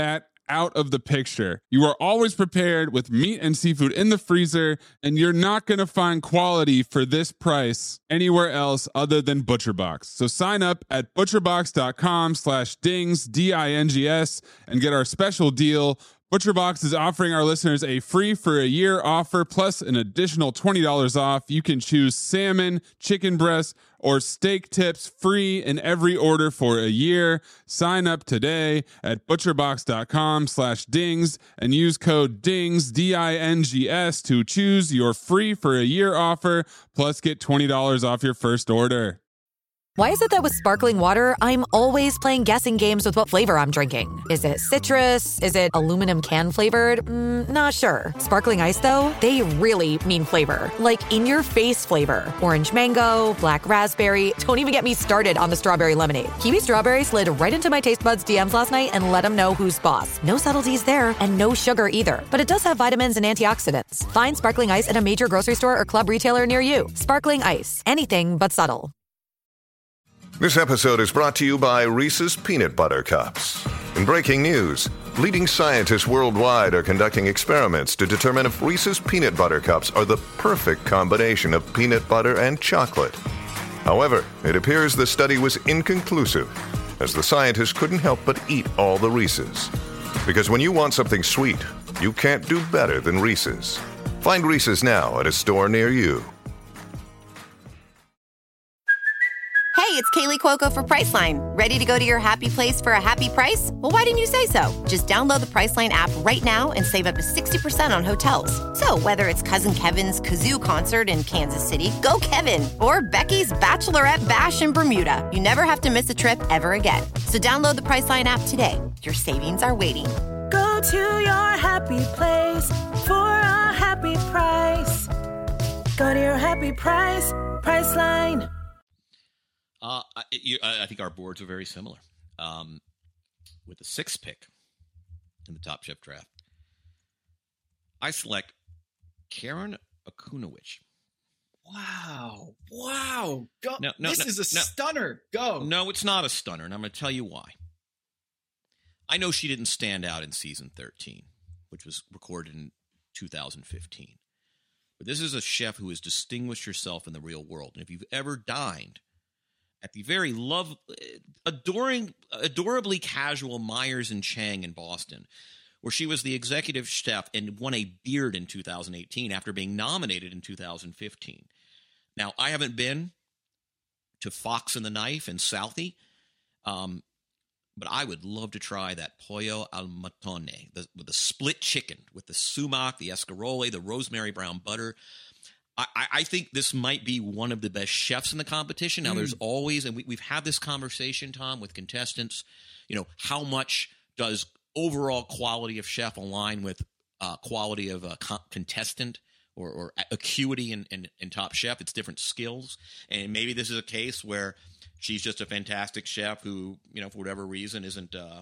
C: out of the picture. You are always prepared with meat and seafood in the freezer, and you're not going to find quality for this price anywhere else other than ButcherBox. So sign up at butcherbox.com/dings, D-I-N-G-S, and get our special deal. ButcherBox is offering our listeners a free for a year offer plus an additional $20 off. You can choose salmon, chicken breast, or steak tips free in every order for a year. Sign up today at butcherbox.com/dings and use code DINGS, D-I-N-G-S, to choose your free for a year offer plus get $20 off your first order.
K: Why is it that with sparkling water, I'm always playing guessing games with what flavor I'm drinking? Is it citrus? Is it aluminum can flavored? Not sure. Sparkling ice, though, they really mean flavor. Like in-your-face flavor. Orange mango, black raspberry. Don't even get me started on the strawberry lemonade. Kiwi Strawberry slid right into my taste buds DMs last night and let them know who's boss. No subtleties there, and no sugar either. But it does have vitamins and antioxidants. Find sparkling ice at a major grocery store or club retailer near you. Sparkling ice. Anything but subtle.
L: This episode is brought to you by Reese's Peanut Butter Cups. In breaking news, leading scientists worldwide are conducting experiments to determine if Reese's Peanut Butter Cups are the perfect combination of peanut butter and chocolate. However, it appears the study was inconclusive, as the scientists couldn't help but eat all the Reese's. Because when you want something sweet, you can't do better than Reese's. Find Reese's now at a store near you.
M: Hey, it's Kaylee Cuoco for Priceline. Ready to go to your happy place for a happy price? Well, why didn't you say so? Just download the Priceline app right now and save up to 60% on hotels. So whether it's Cousin Kevin's Kazoo Concert in Kansas City, go Kevin, or Becky's Bachelorette Bash in Bermuda, you never have to miss a trip ever again. So download the Priceline app today. Your savings are waiting.
N: Go to your happy place for a happy price. Go to your happy price, Priceline.
J: I think our boards are very similar. With the 6th pick in the Top Chef draft, I select Karen Akunowicz.
I: Wow. Go. This is a stunner. Go.
J: No, it's not a stunner, and I'm going to tell you why. I know she didn't stand out in season 13, which was recorded in 2015. But this is a chef who has distinguished herself in the real world. And if you've ever dined at the very adorably casual Myers and Chang in Boston, where she was the executive chef and won a beard in 2018 after being nominated in 2015. Now, I haven't been to Fox and the Knife in Southie, but I would love to try that pollo al matone, with the split chicken, with the sumac, the escarole, the rosemary brown butter. I think this might be one of the best chefs in the competition. Now, there's always, and we've had this conversation, Tom, with contestants, how much does overall quality of chef align with quality of a contestant or acuity in Top Chef? It's different skills. And maybe this is a case where she's just a fantastic chef who, for whatever reason isn't a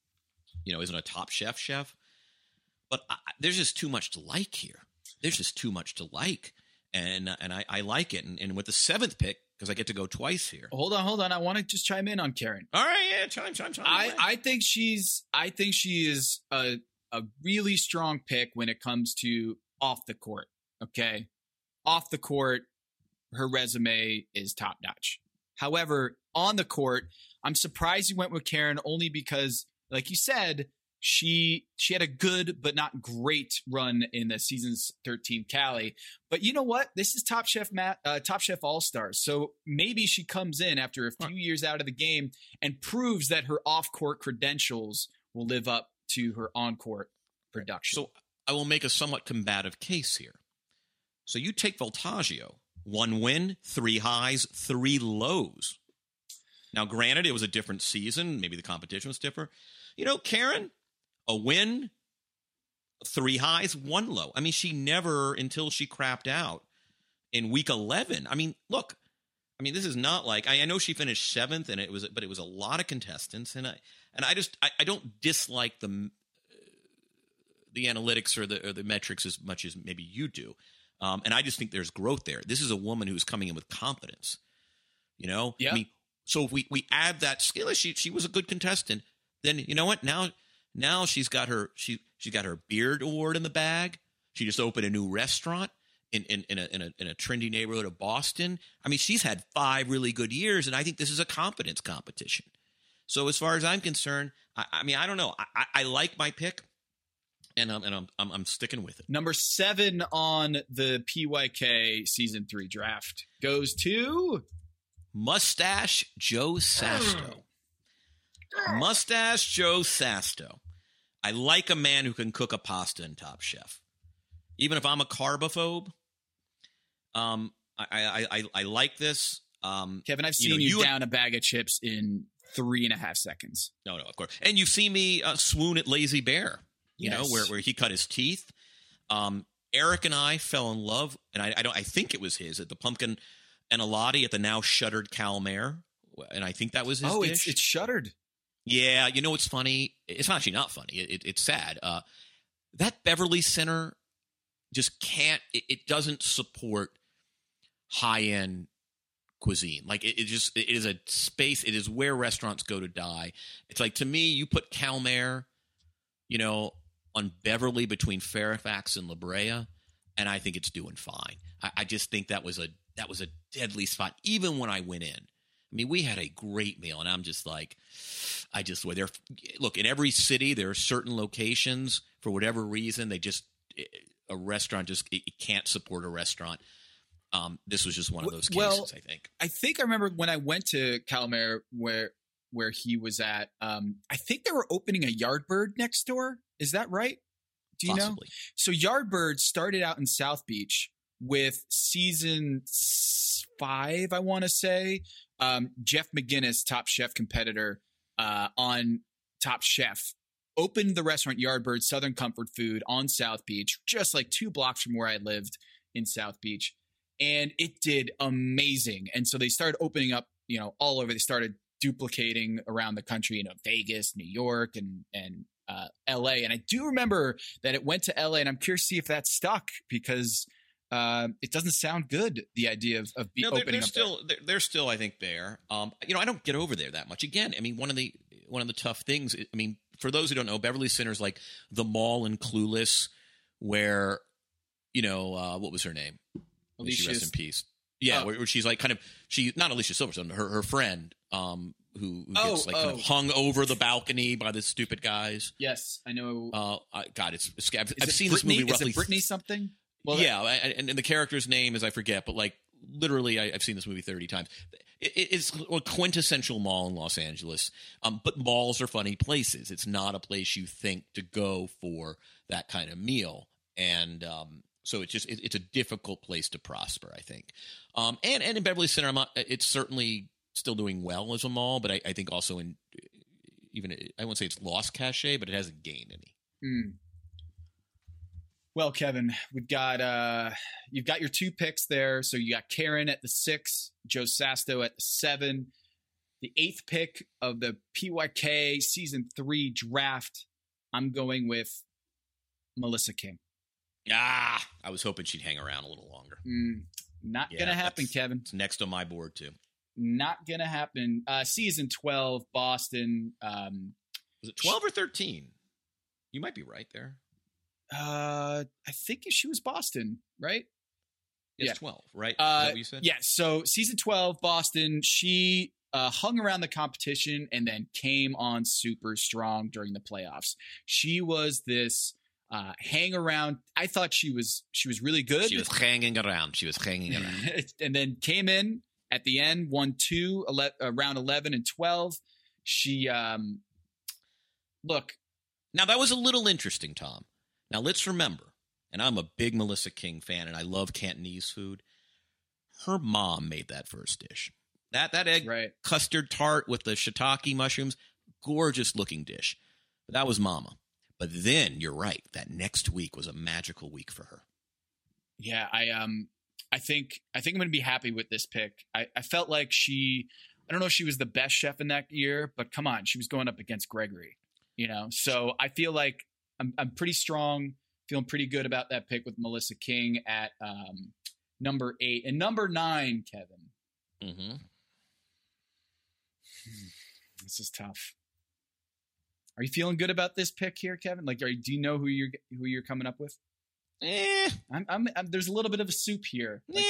J: Top Chef. But there's just too much to like here. There's just too much to like. And I like it. And with the 7th pick, because I get to go twice here.
I: Hold on. I want to just chime in on Karen.
J: All right, yeah, chime.
I: I think she is a really strong pick when it comes to off the court. Okay, off the court, her resume is top notch. However, on the court, I'm surprised you went with Karen only because, like you said, she had a good but not great run in the season's 13 Cali. But you know what? This is Top Chef All-Stars. So maybe she comes in after a few years out of the game and proves that her off-court credentials will live up to her on-court production.
J: So I will make a somewhat combative case here. So you take Voltaggio, 1 win, 3 highs, 3 lows. Now, granted, it was a different season. Maybe the competition was different. Karen, a win, 3 highs, 1 low. I mean, she never, until she crapped out in week 11. I mean, look, this is not like, I know she finished 7th, and it was a lot of contestants, and I don't dislike the analytics or the metrics as much as maybe you do, and I just think there's growth there. This is a woman who's coming in with confidence, Yeah. I mean, so if we add that skill, she was a good contestant. Then you know what? Now Now she's got her got her Beard Award in the bag. She just opened a new restaurant in a trendy neighborhood of Boston. I mean, she's had 5 really good years, and I think this is a confidence competition. So as far as I'm concerned, I mean, I don't know. I like my pick, and I'm sticking with it.
I: Number 7 on the PYK Season 3 draft goes to
J: Mustache Joe Sasto. Mustache Joe Sasto. I like a man who can cook a pasta in Top Chef. Even if I'm a carbophobe, I like this.
I: Kevin, I've seen you down a bag of chips in 3.5 seconds.
J: No, of course. And you've seen me swoon at Lazy Bear, you know, where he cut his teeth. Eric and I fell in love, and I think it was his, at the pumpkin enchilada at the now shuttered Calmare, and I think that was his dish.
I: It's shuttered.
J: Yeah, you know what's funny? It's actually not funny. It's sad. That Beverly Center just can't. It doesn't support high-end cuisine. Like it is a space. It is where restaurants go to die. It's like, to me, you put Calmare, you know, on Beverly between Fairfax and La Brea, and I think it's doing fine. I just think that was a deadly spot. Even when I went in, I mean, we had a great meal, and I'm just like, look, in every city there are certain locations for whatever reason a restaurant it can't support a restaurant. This was just one of those cases, I think.
I: I think I remember when I went to Calmare where he was at, I think they were opening a Yardbird next door. Is that right? Do you know? So Yardbird started out in South Beach with season 5, I want to say. Jeff McGinnis, Top Chef competitor on Top Chef, opened the restaurant Yardbird Southern Comfort Food on South Beach, just like 2 blocks from where I lived in South Beach. And it did amazing. And so they started opening up, you know, all over. They started duplicating around the country, you know, Vegas, New York, and LA. And I do remember that it went to LA, and I'm curious to see if that stuck, because it doesn't sound good, the idea of opening up.
J: They're still, I think, there. You know, I don't get over there that much. Again, I mean, one of the tough things, I mean, for those who don't know, Beverly Center's like the mall in Clueless, where, you know, what was her name? Alicia, rest in peace. Yeah, where she's like not Alicia Silverstone, her friend, who gets kind of hung over the balcony by the stupid guys.
I: Yes, I know.
J: God, I've seen this movie roughly.
I: Is it Brittany something?
J: Well, yeah, and the character's name is, I forget, but like literally I've seen this movie 30 times. It's a quintessential mall in Los Angeles, but malls are funny places. It's not a place you think to go for that kind of meal, and so it's a difficult place to prosper, I think. And in Beverly Center, it's certainly still doing well as a mall, but I think also I won't say it's lost cachet, but it hasn't gained any.
I: Mm. Well, Kevin, we've got you've got your 2 picks there. So you got Karen at the 6, Joe Sasto at the 7. The 8th pick of the PYK Season 3 draft, I'm going with Melissa King.
J: I was hoping she'd hang around a little longer.
I: Not going to happen, Kevin.
J: It's next on my board, too.
I: Not going to happen. Season 12, Boston.
J: Was it 12 or 13? You might be right there.
I: I think she was Boston, right?
J: It's 12, right? Is that what you said?
I: Yeah. So season 12, Boston, she hung around the competition and then came on super strong during the playoffs. She was this hang around. I thought she was really good.
J: She was hanging around.
I: And then came in at the end, won round 11 and 12. She look.
J: Now that was a little interesting, Tom. Now, let's remember, and I'm a big Melissa King fan, and I love Cantonese food. Her mom made that first dish. That egg custard tart with the shiitake mushrooms, gorgeous looking dish. But that was Mama. But then, you're right, that next week was a magical week for her.
I: Yeah, I think I'm going to be happy with this pick. I felt like I don't know if she was the best chef in that year, but come on, she was going up against Gregory, you know? So I feel like I'm pretty strong, feeling pretty good about that pick with Melissa King at number 8. And number 9, Kevin.
J: Mm-hmm.
I: This is tough. Are you feeling good about this pick here, Kevin? Like, do you know who you're coming up with? I'm there's a little bit of a soup here. Like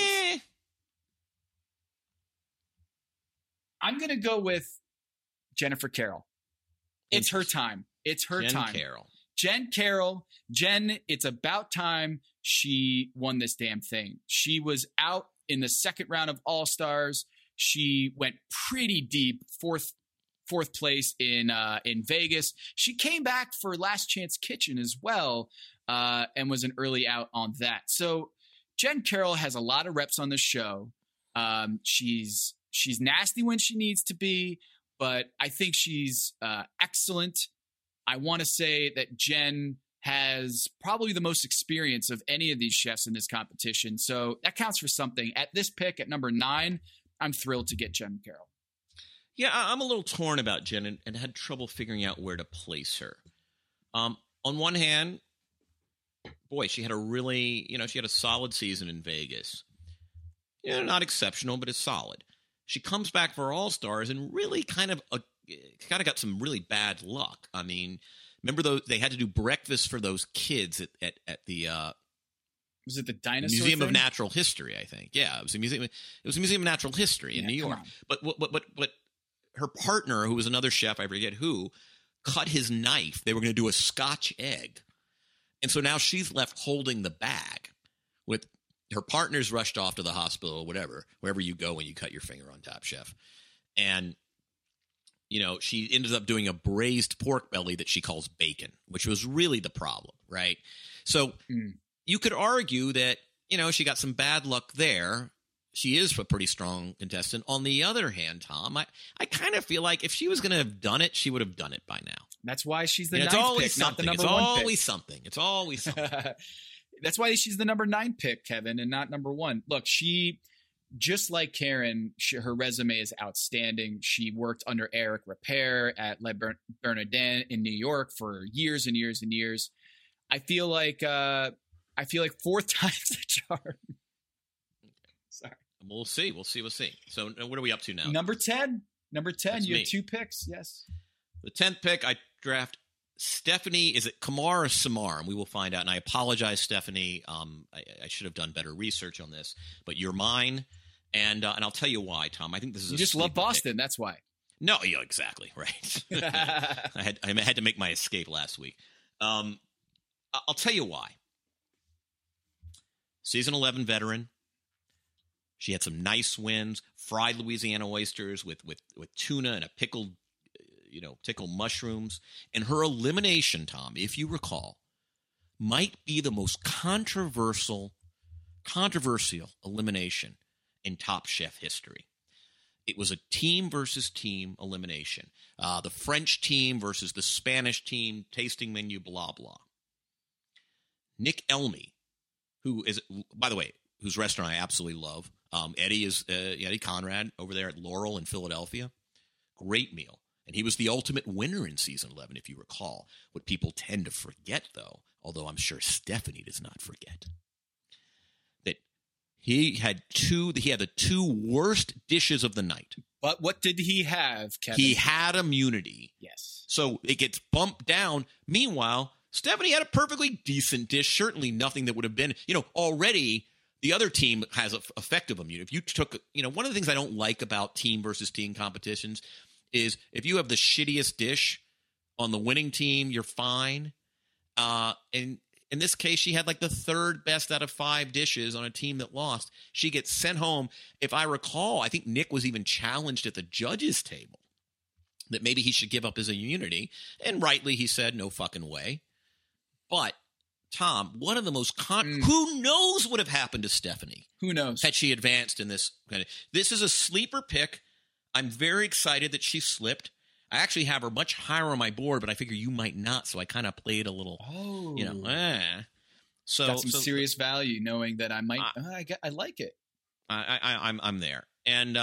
I: I'm gonna go with Jennifer Carroll. It's her time. It's her time. Jen Carroll. Jen, it's about time she won this damn thing. She was out in the second round of All-Stars. She went pretty deep, fourth place in Vegas. She came back for Last Chance Kitchen as well, and was an early out on that. So Jen Carroll has a lot of reps on the show. She's nasty when she needs to be, but I think she's excellent. I want to say that Jen has probably the most experience of any of these chefs in this competition. So that counts for something. At this pick at number 9, I'm thrilled to get Jen Carroll.
J: Yeah, I'm a little torn about Jen and had trouble figuring out where to place her. On one hand, boy, she had she had a solid season in Vegas. Not exceptional, but it's solid. She comes back for All-Stars and really kind of got some really bad luck. I mean, remember they had to do breakfast for those kids at the
I: was it the dinosaur
J: Museum
I: thing?
J: of Natural History, I think. Yeah, it was a museum of Natural History in New York. But her partner, who was another chef, I forget who, cut his knife. They were going to do a Scotch egg. And so now she's left holding the bag with her partner's rushed off to the hospital or whatever, wherever you go when you cut your finger on Top Chef. And, she ended up doing a braised pork belly that she calls bacon, which was really the problem, right? So you could argue that, she got some bad luck there. She is a pretty strong contestant. On the other hand, Tom, I kind of feel like if she was going to have done it, she would have done it by now.
I: That's why she's the 9th pick, not the number 1 pick.
J: It's always something.
I: That's why she's the number 9 pick, Kevin, and not number 1. Look, she, just like Karen, her resume is outstanding. She worked under Eric Repair at Le Bernardin in New York for years and years and years. I feel like 4th time's the charm. Sorry.
J: We'll see. So what are we up to now?
I: Number 10.
J: That's
I: you
J: me.
I: have 2 picks. Yes.
J: The 10th pick, I draft Stephanie. Is it Kamar or Samar? And we will find out. And I apologize, Stephanie. I should have done better research on this. But you're mine. And I'll tell you why, Tom. I think this is
I: you just love Boston.
J: Pick.
I: That's why.
J: No, yeah, exactly. Right. I had to make my escape last week. I'll tell you why. Season 11 veteran. She had some nice wins, fried Louisiana oysters with tuna and a pickled mushrooms. And her elimination, Tom, if you recall, might be the most controversial elimination in Top Chef history. It was a team versus team elimination. The French team versus the Spanish team, tasting menu, blah, blah. Nick Elmy, who is, by the way, whose restaurant I absolutely love. Eddie Conrad over there at Laurel in Philadelphia. Great meal. And he was the ultimate winner in season 11, if you recall. What people tend to forget, though, although I'm sure Stephanie does not forget, that he had the 2 worst dishes of the night.
I: But what did he have, Kevin?
J: He had immunity.
I: Yes.
J: So it gets bumped down. Meanwhile, Stephanie had a perfectly decent dish, certainly nothing that would have been, already the other team has effective immunity. If you took, one of the things I don't like about team versus team competitions is if you have the shittiest dish on the winning team, you're fine. And in this case, she had like the 3rd best out of 5 dishes on a team that lost. She gets sent home. If I recall, I think Nick was even challenged at the judges' table that maybe he should give up his immunity. And rightly, he said, no fucking way. But Tom, one of the most who knows what would have happened to Stephanie?
I: Who knows?
J: Had she advanced in this kind of – this is a sleeper pick. I'm very excited that she slipped. I actually have her much higher on my board, but I figure you might not, so I kind of played a little So
I: got some serious value knowing that I might I like it.
J: I'm there. And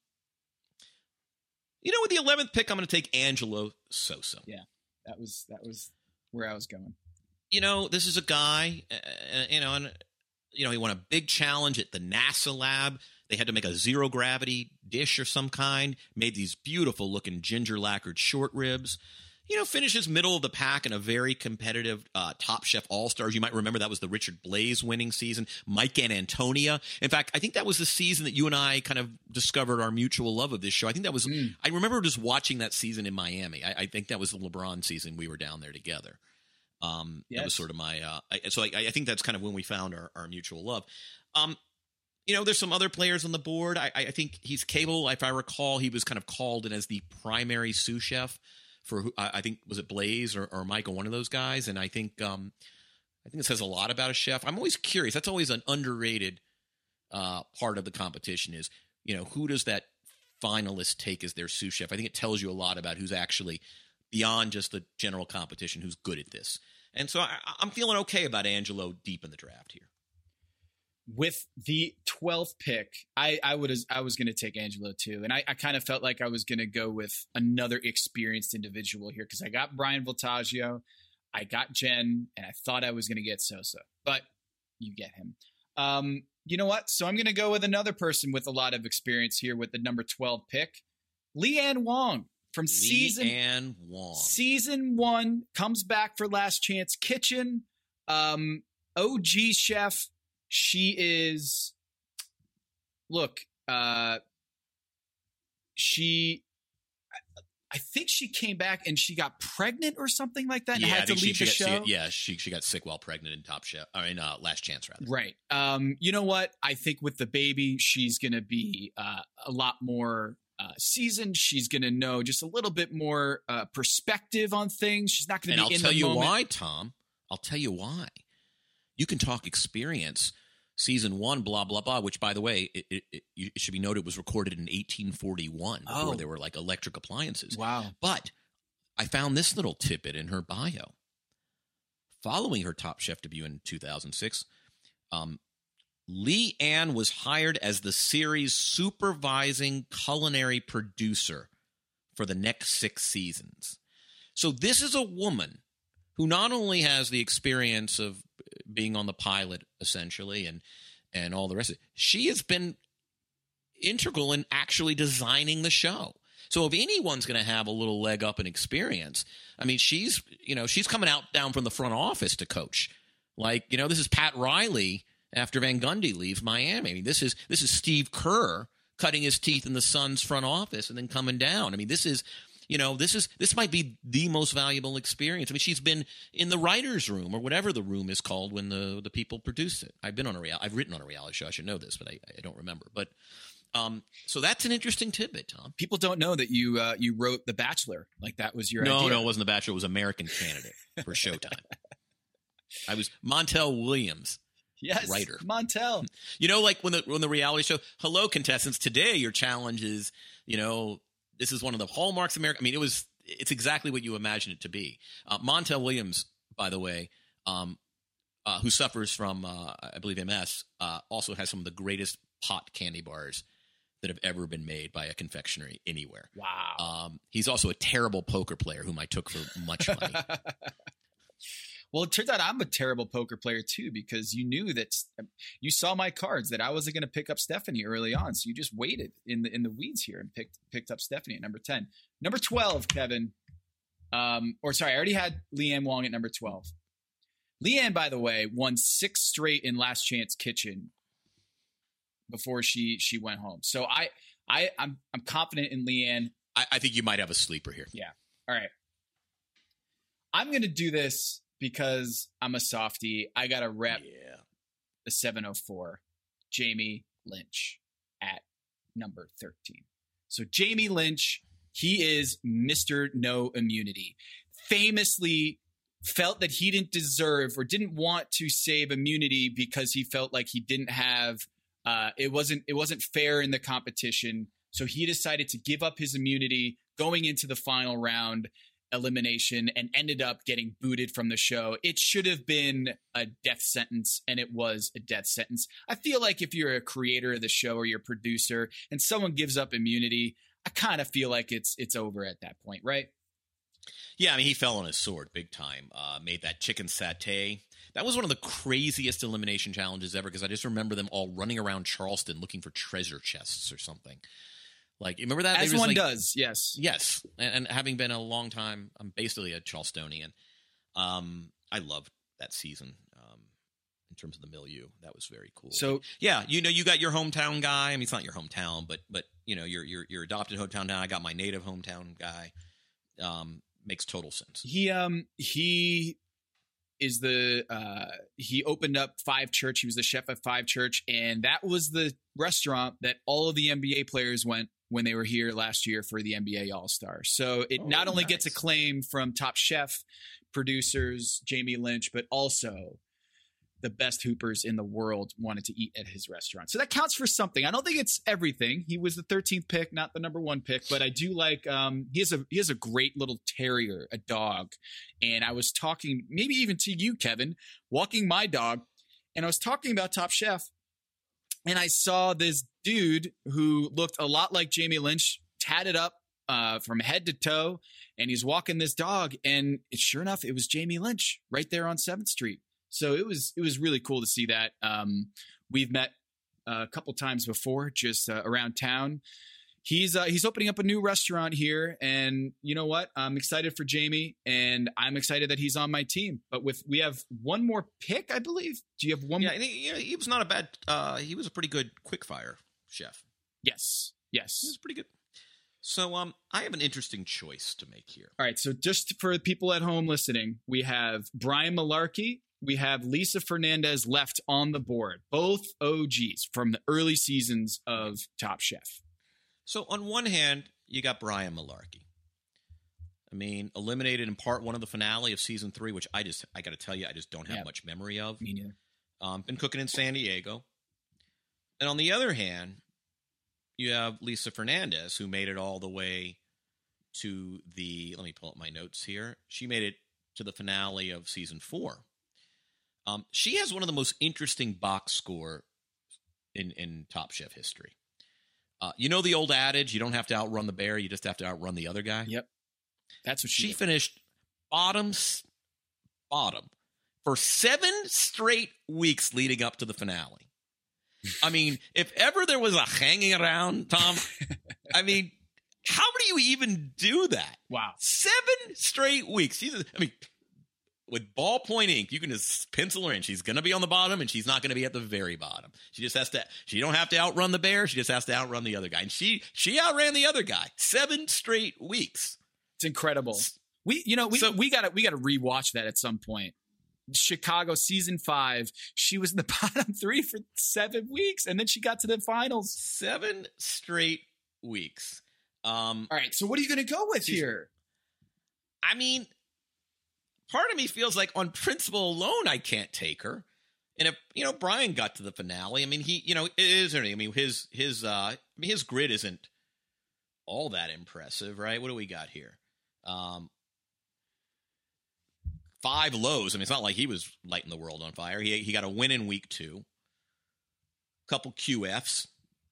J: with the 11th pick, I'm going to take Angelo Sosa.
I: Yeah, that was where I was going.
J: This is a guy, he won a big challenge at the NASA lab. They had to make a zero-gravity dish or some kind, made these beautiful-looking ginger-lacquered short ribs. finishes middle of the pack in a very competitive Top Chef All-Stars. You might remember that was the Richard Blais winning season. Mike and Antonia. In fact, I think that was the season that you and I kind of discovered our mutual love of this show. I think that was I remember just watching that season in Miami. I think that was the LeBron season. We were down there together. That was sort of my I think that's kind of when we found our mutual love. There's some other players on the board. I think he's capable. If I recall, he was kind of called in as the primary sous chef for I think was it Blaze or Michael, one of those guys. And I think it says a lot about a chef. I'm always curious. That's always an underrated part of the competition is, who does that finalist take as their sous chef? I think it tells you a lot about who's actually beyond just the general competition, who's good at this. And so I'm feeling okay about Angelo deep in the draft here.
I: With the 12th pick, I was going to take Angelo too. And I kind of felt like I was going to go with another experienced individual here because I got Brian Voltaggio, I got Jen, and I thought I was going to get Sosa. But you get him. You know what? So I'm going to go with another person with a lot of experience here with the number 12 pick, Leanne Wong from season 1, comes back for Last Chance Kitchen. OG chef. She is, I think she came back and she got pregnant or something like that and had to leave the show.
J: She got sick while pregnant in Last Chance, rather.
I: Right. You know what? I think with the baby, she's going to be a lot more seasoned. She's going to know just a little bit more perspective on things. She's not going to be in the moment.
J: And I'll tell you why, Tom. I'll tell you why. You can talk experience. Season 1, blah, blah, blah, which, by the way, it should be noted was recorded in 1841 before there were, electric appliances.
I: Wow.
J: But I found this little tidbit in her bio. Following her Top Chef debut in 2006, Lee Ann was hired as the series' supervising culinary producer for the next 6 seasons. So this is a woman who not only has the experience of being on the pilot, essentially, and all the rest of it, she has been integral in actually designing the show. So if anyone's going to have a little leg up in experience, I mean, she's coming down from the front office to coach. This is Pat Riley after Van Gundy leaves Miami. I mean, this is Steve Kerr cutting his teeth in the Suns front office and then coming down. I mean, this might be the most valuable experience. I mean, she's been in the writer's room or whatever the room is called when the people produce it. I've written on a reality show. I should know this, but I don't remember. But so that's an interesting tidbit, Tom.
I: People don't know that you wrote The Bachelor. That was your idea.
J: No, it wasn't The Bachelor. It was American Candidate for Showtime. I was Montel Williams.
I: Yes,
J: writer.
I: Montel.
J: When the reality show, hello, contestants. Today your challenge is, this is one of the hallmarks of America. I mean, it's exactly what you imagine it to be. Montel Williams, by the way, who suffers from, I believe, MS, also has some of the greatest pot candy bars that have ever been made by a confectionery anywhere.
I: Wow.
J: He's also a terrible poker player whom I took for much money.
I: Well, it turns out I'm a terrible poker player too, because you knew that you saw my cards that I wasn't going to pick up Stephanie early on. So you just waited in the weeds here and picked up Stephanie at number 10. Number 12, Kevin. I already had Leanne Wong at number 12. Leanne, by the way, won 6 straight in Last Chance Kitchen before she went home. So I'm confident in Leanne.
J: I think you might have a sleeper here.
I: Yeah. All right. I'm going to do this because I'm a softie. I got to rep the 704, Jamie Lynch at number 13. So Jamie Lynch, he is Mr. No Immunity. Famously felt that he didn't deserve or didn't want to save immunity because he felt like he didn't have it wasn't fair in the competition. So he decided to give up his immunity going into the final round elimination and ended up getting booted from the show. It should have been a death sentence, and it was a death sentence. I feel like if you're a creator of the show or you're a producer and someone gives up immunity, I kind of feel like it's over at that point, right?
J: Yeah, I mean, he fell on his sword big time. Made that chicken satay. That was one of the craziest elimination challenges ever, because I just remember them all running around Charleston looking for treasure chests or something. Like, remember that?
I: As one does, yes.
J: Yes. And having been a long time, I'm basically a Charlestonian. I loved that season in terms of the milieu. That was very cool.
I: So,
J: yeah, you got your hometown guy. I mean, it's not your hometown, but your adopted hometown guy. I got my native hometown guy. Makes total sense.
I: He is he opened up Five Church. He was the chef at Five Church, and that was the restaurant that all of the NBA players went when they were here last year for the NBA All-Star. So it not only gets acclaim from Top Chef producers, Jamie Lynch, but also the best hoopers in the world wanted to eat at his restaurant. So that counts for something. I don't think it's everything. He was the 13th pick, not the number 1 pick, but I do like, he has a great little terrier, a dog. And I was talking, maybe even to you, Kevin, walking my dog, and I was talking about Top Chef, and I saw this dude who looked a lot like Jamie Lynch, tatted up from head to toe, and he's walking this dog, and sure enough, it was Jamie Lynch right there on 7th Street. So it was really cool to see that. We've met a couple times before, just around town. He's opening up a new restaurant here, and you know what? I'm excited for Jamie, and I'm excited that he's on my team. But we have one more pick, I believe. Do you have one?
J: Yeah, I think, he was not a bad. He was a pretty good quickfire chef.
I: Yes,
J: he was pretty good. So I have an interesting choice to make here.
I: All right, so just for people at home listening, we have Brian Malarkey. We have Lisa Fernandez left on the board, both OGs from the early seasons of Top Chef.
J: So on one hand, you got Brian Malarkey. I mean, eliminated in part 1 of the finale of season 3, which I got to tell you, I just don't have much memory of.
I: Me neither.
J: Been cooking in San Diego. And on the other hand, you have Lisa Fernandez, who made it all the way to let me pull up my notes here. She made it to the finale of season 4. She has one of the most interesting box score in Top Chef history. You know the old adage, you don't have to outrun the bear, you just have to outrun the other guy?
I: Yep. That's what
J: she finished bottom for 7 straight weeks leading up to the finale. I mean, if ever there was a hanging around, Tom, I mean, how do you even do that?
I: Wow.
J: 7 straight weeks. With ballpoint ink, you can just pencil her in. She's going to be on the bottom, and she's not going to be at the very bottom. She just has to. She don't have to outrun the bear. She just has to outrun the other guy, and she outran the other guy 7 straight weeks.
I: It's incredible. We got to rewatch that at some point. Chicago season 5, she was in the bottom 3 for 7 weeks, and then she got to the finals.
J: 7 straight weeks.
I: All right, so what are you going to go with here?
J: I mean, part of me feels like on principle alone, I can't take her. And if, Brian got to the finale, I mean, it is, I mean, his grid isn't all that impressive, right? What do we got here? 5 lows. I mean, it's not like he was lighting the world on fire. He got a win in week 2. Couple QFs,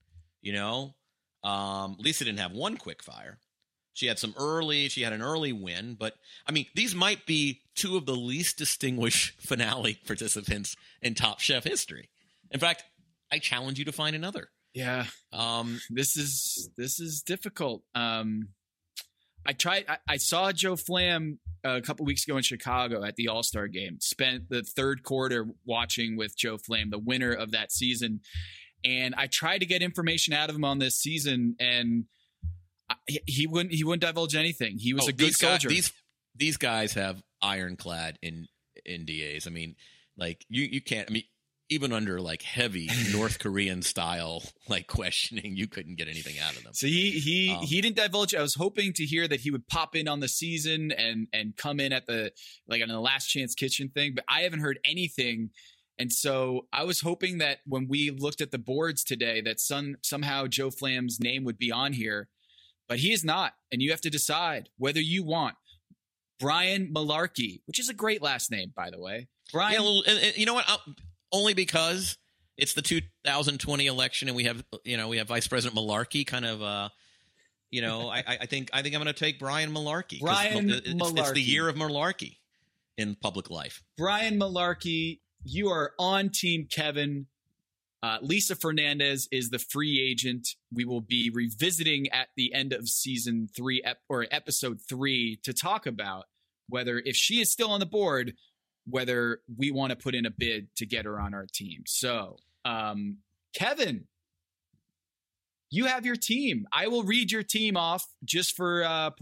J: Lisa didn't have one quick fire. She had an early win, but I mean, these might be 2 of the least distinguished finale participants in Top Chef history. In fact, I challenge you to find another.
I: Yeah. This is difficult. I saw Joe Flam a couple weeks ago in Chicago at the All-Star game, spent the 3rd quarter watching with Joe Flam, the winner of that season. And I tried to get information out of him on this season, and he wouldn't divulge anything. He was a good soldier.
J: These guys have ironclad in NDAs. I mean, like you can't. I mean, even under like heavy North Korean style like questioning, you couldn't get anything out of them.
I: So he didn't divulge. I was hoping to hear that he would pop in on the season and come in at the on the Last Chance Kitchen thing, but I haven't heard anything. And so I was hoping that when we looked at the boards today, that somehow Joe Flam's name would be on here. But he is not, and you have to decide whether you want Brian Malarkey, which is a great last name, by the way. Brian,
J: and you know what? Only because it's the 2020 election, and we have Vice President Malarkey. Kind of, I think I'm going to take Brian Malarkey. It's the year of Malarkey in public life.
I: Brian Malarkey, you are on Team Kevin. Lisa Fernandez is the free agent. We will be revisiting at the end of season 3 or episode 3 to talk about whether, if she is still on the board, whether we want to put in a bid to get her on our team. So, Kevin, you have your team. I will read your team off just for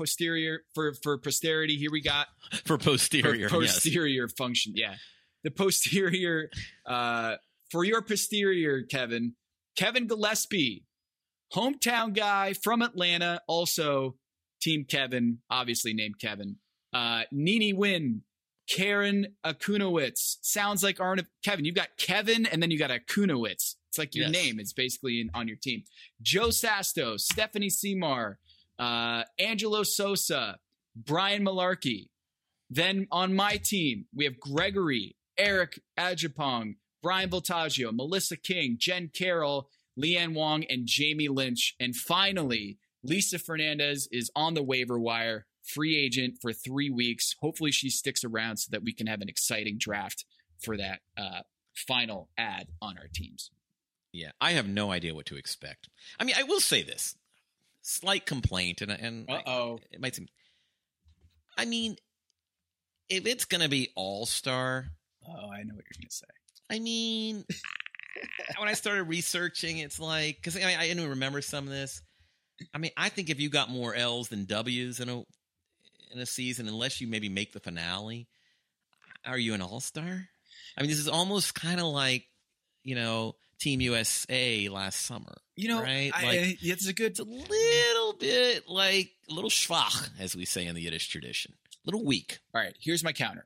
I: posterity. Here we got
J: for posterior
I: function. Yeah, the posterior. For your posterior, Kevin Gillespie, hometown guy from Atlanta, also Team Kevin, obviously named Kevin. Nini Wynn, Karen Akunowitz. Sounds like Kevin. You've got Kevin, and then you got Akunowitz. It's like your name. It's basically on your team. Joe Sasto, Stephanie Seymour, Angelo Sosa, Brian Malarkey. Then on my team, we have Gregory, Eric Ajapong, Brian Voltaggio, Melissa King, Jen Carroll, Leanne Wong, and Jamie Lynch. And finally, Lisa Fernandez is on the waiver wire, free agent for 3 weeks. Hopefully she sticks around so that we can have an exciting draft for that final ad on our teams.
J: Yeah, I have no idea what to expect. I mean, I will say this. Slight complaint, and it might seem... I mean, if it's going to be all-star...
I: Oh, I know what you're going to say.
J: I mean, when I started researching, it's like, because I didn't remember some of this. I mean, I think if you got more L's than W's in a season, unless you maybe make the finale, are you an all-star? I mean, this is almost kind of like, Team USA last summer. Right?
I: It's a
J: little bit like a little schwach, as we say in the Yiddish tradition. A little weak.
I: All right, here's my counter.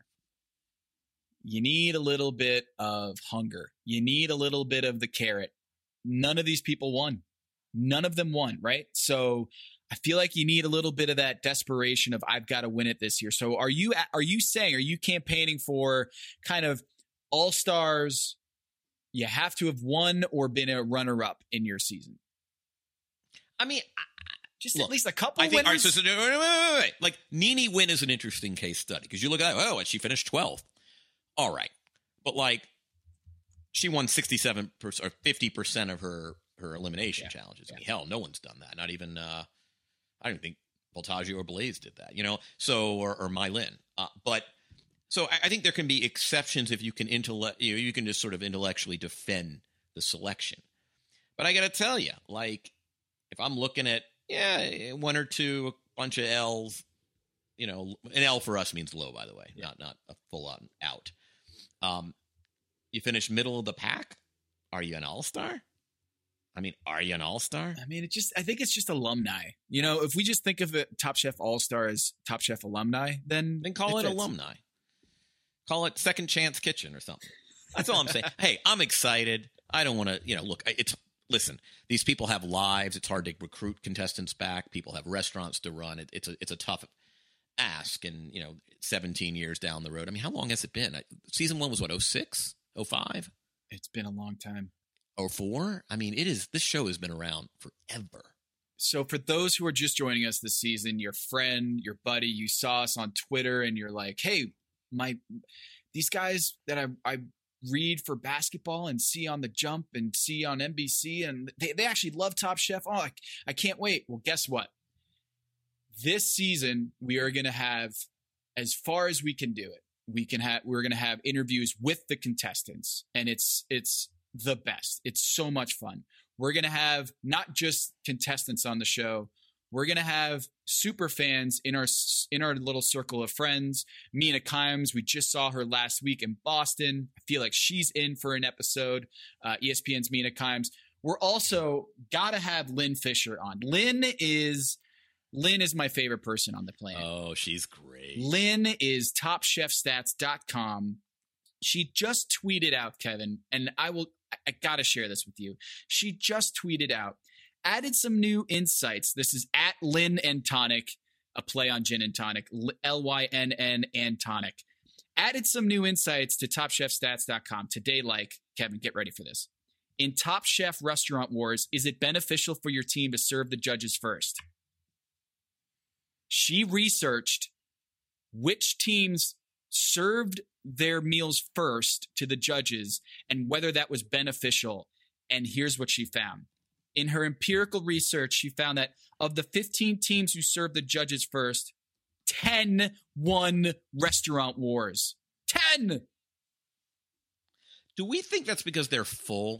I: You need a little bit of hunger. You need a little bit of the carrot. None of these people won. None of them won, right? So I feel like you need a little bit of that desperation of I've got to win it this year. So are you campaigning for kind of all-stars? You have to have won or been a runner-up in your season.
J: I mean,
I: just at least a couple
J: I think,
I: winners.
J: All right, so, wait. Like, Nini Wynn is an interesting case study because you look at and she finished 12th. All right. But, she won 67% or 50% of her elimination challenges. I mean, hell, no one's done that. Not even, I don't think Voltaggio or Blaze did that, So, or Mylin. So I think there can be exceptions if you can you can just sort of intellectually defend the selection. But I got to tell you, if I'm looking at, one or two, a bunch of L's, an L for us means low, by the way, not a full-on out. You finish middle of the pack. Are you an all-star? I mean, are you an all-star?
I: I mean, I think it's just alumni. If we just think of it, Top Chef All-Star as Top Chef alumni, then
J: call it alumni. Call it Second Chance Kitchen or something. That's all I'm saying. Hey, I'm excited. I don't want to, listen, these people have lives. It's hard to recruit contestants back. People have restaurants to run. It's a tough ask. And, 17 years down the road. I mean, how long has it been? Season 1 was what, 06, 05?
I: It's been a long time.
J: 04? I mean, this show has been around forever.
I: So for those who are just joining us this season, your friend, your buddy, you saw us on Twitter and you're like, hey, these guys that I read for basketball and see on The Jump and see on NBC, and they actually love Top Chef. Oh, I can't wait. Well, guess what? This season, we are going to have, as far as we can do it, we're going to have interviews with the contestants, and it's the best. It's so much fun. We're going to have not just contestants on the show. We're going to have super fans in our little circle of friends. Mina Kimes, we just saw her last week in Boston. I feel like she's in for an episode. ESPN's Mina Kimes. We're also got to have Lynn Fisher on. Lynn is my favorite person on the planet.
J: Oh, she's great.
I: Lynn is topchefstats.com. She just tweeted out, Kevin, and I got to share this with you. She just tweeted out, added some new insights. This is at Lynn and Tonic, a play on gin and tonic, Lynn and Tonic. Added some new insights to topchefstats.com today. Kevin, get ready for this. In Top Chef Restaurant Wars, is it beneficial for your team to serve the judges first? She researched which teams served their meals first to the judges and whether that was beneficial. And here's what she found. In her empirical research, she found that of the 15 teams who served the judges first, 10 won restaurant wars. 10!
J: Do we think that's because they're full?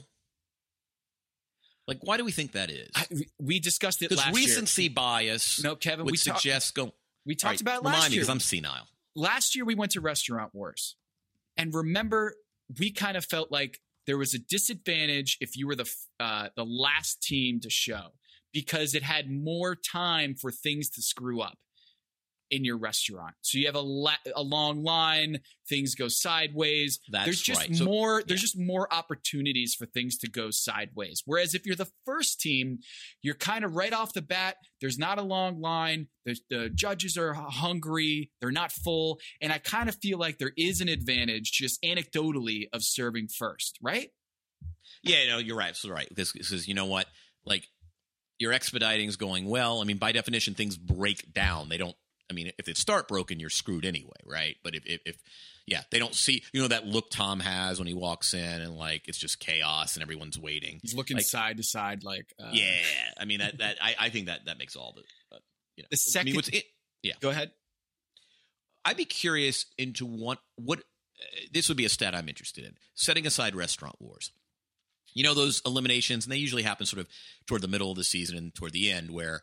J: Like, why do we think that is?
I: We discussed it last year.
J: Because recency bias
I: Kevin,
J: would suggest go.
I: We talked about it last
J: remind me,
I: year.
J: because I'm senile.
I: Last year, we went to Restaurant Wars. And remember, we kind of felt like there was a disadvantage if you were the last team to show, because it had more time for things to screw up in your restaurant. So you have a long line, things go sideways. There's just more. There's just more opportunities for things to go sideways. Whereas if you're the first team, you're kind of right off the bat. There's not a long line. The judges are hungry. They're not full. And I kind of feel like there is an advantage, just anecdotally, of serving first, right?
J: Yeah, no, you're right. So right. This is, you know what? Like, your expediting is going well. I mean, by definition, things break down. They don't. I mean, if it start broken, you're screwed anyway, right? But if they don't see, that look Tom has when he walks in and like it's just chaos and everyone's waiting.
I: He's looking side to side, like
J: yeah. I mean I think that makes all the
I: the second.
J: I mean, yeah,
I: go ahead.
J: I'd be curious into what this would be a stat I'm interested in. Setting aside Restaurant Wars, those eliminations, and they usually happen sort of toward the middle of the season and toward the end, where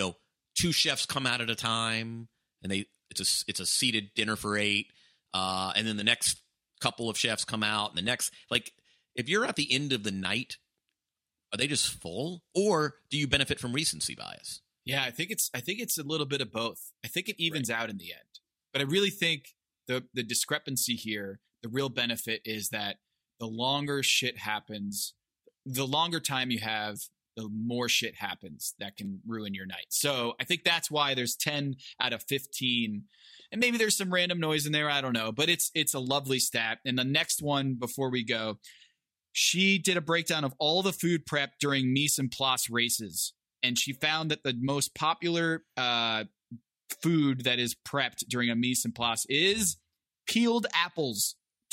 J: 2 chefs come out at a time, and it's a seated dinner for 8, and then the next couple of chefs come out, and the next, like, if you're at the end of the night, are they just full, or do you benefit from recency bias?
I: Yeah, I think it's a little bit of both. I think it evens out in the end, but I really think the discrepancy here, the real benefit is that the longer shit happens, the longer time you have, the more shit happens that can ruin your night. So I think that's why there's 10 out of 15, and maybe there's some random noise in there. I don't know, but it's a lovely stat. And the next one before we go, she did a breakdown of all the food prep during mise en place races. And she found that the most popular food that is prepped during a mise en place is peeled apples.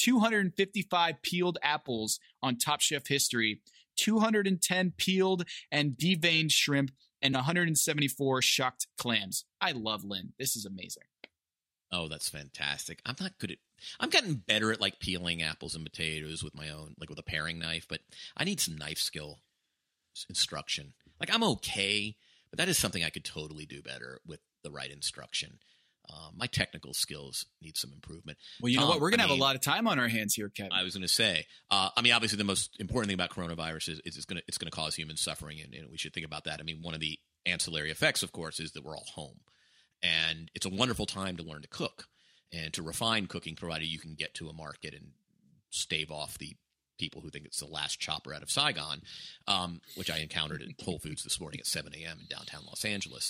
I: 255 peeled apples on Top Chef history. 210 peeled and deveined shrimp, and 174 shucked clams. I love Lynn. This is amazing.
J: Oh, that's fantastic. I'm getting better at like peeling apples and potatoes with my own, like with a paring knife, but I need some knife skill instruction. Like, I'm okay, but that is something I could totally do better with the right instruction. My technical skills need some improvement.
I: Well, you know what? We're going to have a lot of time on our hands here, Kevin.
J: I was going to say, obviously the most important thing about coronavirus is it's going to cause human suffering, and we should think about that. I mean, one of the ancillary effects, of course, is that we're all home. And it's a wonderful time to learn to cook and to refine cooking, provided you can get to a market and stave off the people who think it's the last chopper out of Saigon, which I encountered at Whole Foods this morning at 7 a.m. in downtown Los Angeles.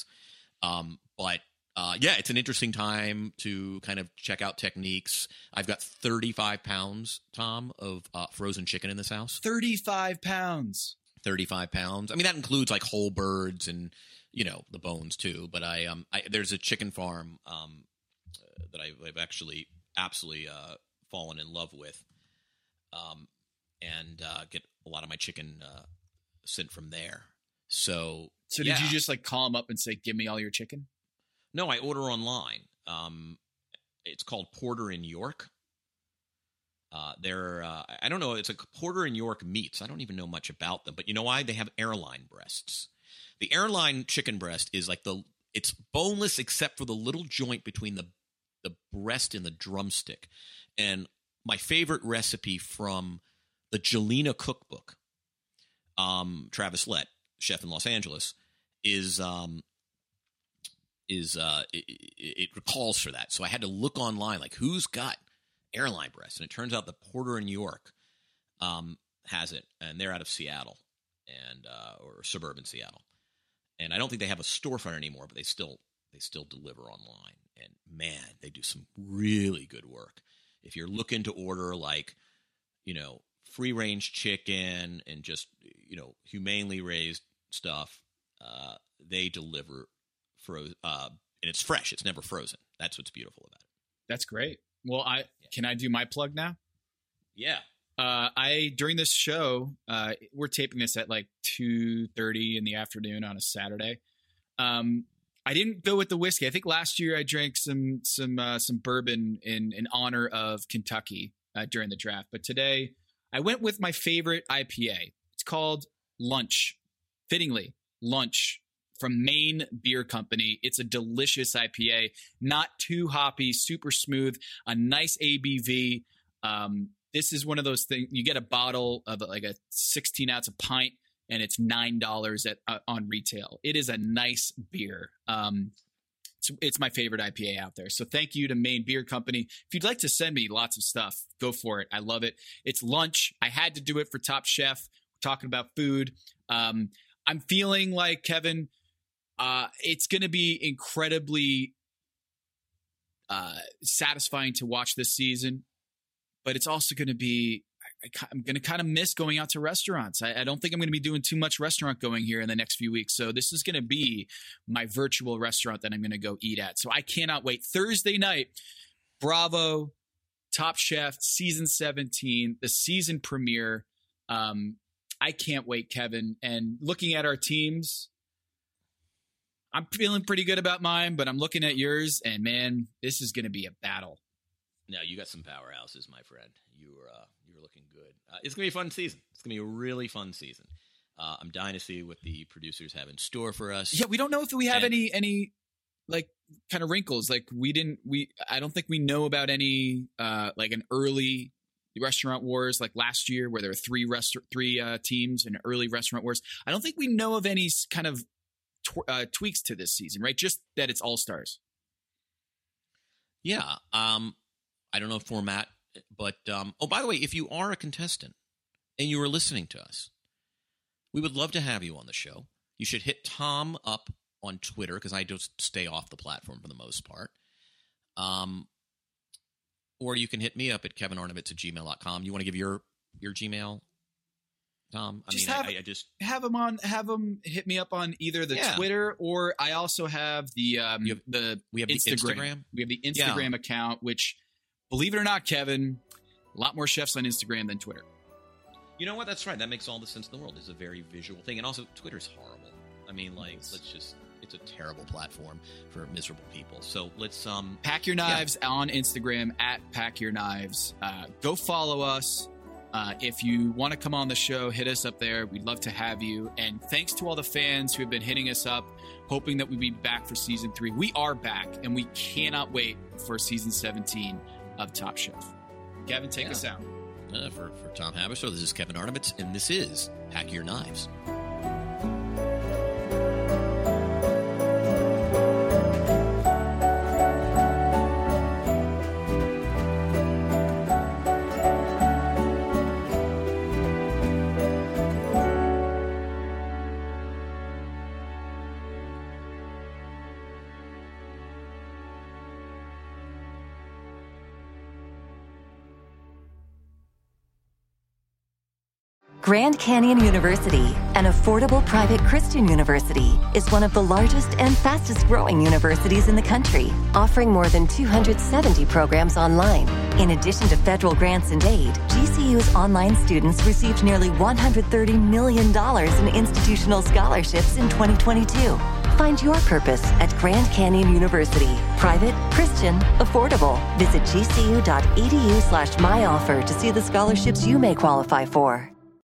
J: Yeah, it's an interesting time to kind of check out techniques. I've got 35 pounds, Tom, of frozen chicken in this house.
I: 35 pounds.
J: 35 pounds. I mean, that includes like whole birds and, the bones too. But there's a chicken farm that I've actually absolutely fallen in love with, and get a lot of my chicken sent from there. So
I: did you just like call them up and say, "Give me all your chicken"?
J: No, I order online. It's called Porter in York. I don't know. It's like Porter in York Meats. I don't even know much about them, but you know why? They have airline breasts. The airline chicken breast is like it's boneless except for the little joint between the breast and the drumstick. And my favorite recipe from the Jelena cookbook, Travis Lett, chef in Los Angeles, it recalls for that. So I had to look online, like, who's got airline breasts? And it turns out the Porter in York has it, and they're out of Seattle or suburban Seattle. And I don't think they have a storefront anymore, but they still deliver online. And man, they do some really good work. If you're looking to order like, free range chicken and just, humanely raised stuff, they deliver and it's fresh. It's never frozen. That's what's beautiful about it.
I: That's great. Well, can I do my plug now?
J: Yeah.
I: During this show, we're taping this at like 2:30 in the afternoon on a Saturday. I didn't go with the whiskey. I think last year I drank some bourbon in honor of Kentucky during the draft. But today I went with my favorite IPA. It's called Lunch. Fittingly, Lunch from Maine Beer Company. It's a delicious IPA, not too hoppy, super smooth, a nice ABV. This is one of those things, you get a bottle of like a 16 ounce, a pint, and it's $9 on retail. It is a nice beer. It's my favorite IPA out there. So thank you to Maine Beer Company. If you'd like to send me lots of stuff, go for it. I love it. It's Lunch. I had to do it for Top Chef. We're talking about food. I'm feeling like, Kevin, it's going to be incredibly satisfying to watch this season, but it's also going to be, I'm going to kind of miss going out to restaurants. I don't think I'm going to be doing too much restaurant going here in the next few weeks. So this is going to be my virtual restaurant that I'm going to go eat at. So I cannot wait. Thursday night, Bravo, Top Chef, season 17, the season premiere. I can't wait, Kevin. And looking at our teams, I'm feeling pretty good about mine, but I'm looking at yours, and man, this is going to be a battle.
J: No, you got some powerhouses, my friend. You're looking good. It's going to be a fun season. It's going to be a really fun season. I'm dying to see what the producers have in store for us.
I: Yeah, we don't know if we have any like kind of wrinkles. Like I don't think we know about any like an early restaurant wars like last year where there were three teams in early restaurant wars. I don't think we know of any kind of tweaks to this season, right? Just that it's all stars.
J: Yeah. I don't know format, but by the way, if you are a contestant and you are listening to us, we would love to have you on the show. You should hit Tom up on Twitter because I just stay off the platform for the most part. Or you can hit me up at kevinarnovitz@gmail.com. You want to give your Gmail, Tom? I just
I: have them hit me up on either the Twitter or I also have the
J: we have
I: Instagram. We have the Instagram account, which, believe it or not, Kevin, a lot more chefs on Instagram than Twitter.
J: You know what? That's right. That makes all the sense in the world. It's a very visual thing. And also, Twitter's horrible. I mean, like, it's a terrible platform for miserable people. So let's
I: Pack Your Knives on Instagram at Pack Your Knives. Go follow us. If you want to come on the show, hit us up there. We'd love to have you. And thanks to all the fans who have been hitting us up, hoping that we'd be back for season 3. We are back, and we cannot wait for season 17 of Top Chef. Kevin, take us out.
J: For Tom Haberstroh, this is Kevin Arnovitz, and this is Pack Your Knives.
O: Grand Canyon University, an affordable private Christian university, is one of the largest and fastest-growing universities in the country, offering more than 270 programs online. In addition to federal grants and aid, GCU's online students received nearly $130 million in institutional scholarships in 2022. Find your purpose at Grand Canyon University. Private, Christian, affordable. Visit gcu.edu/myoffer to see the scholarships you may qualify for.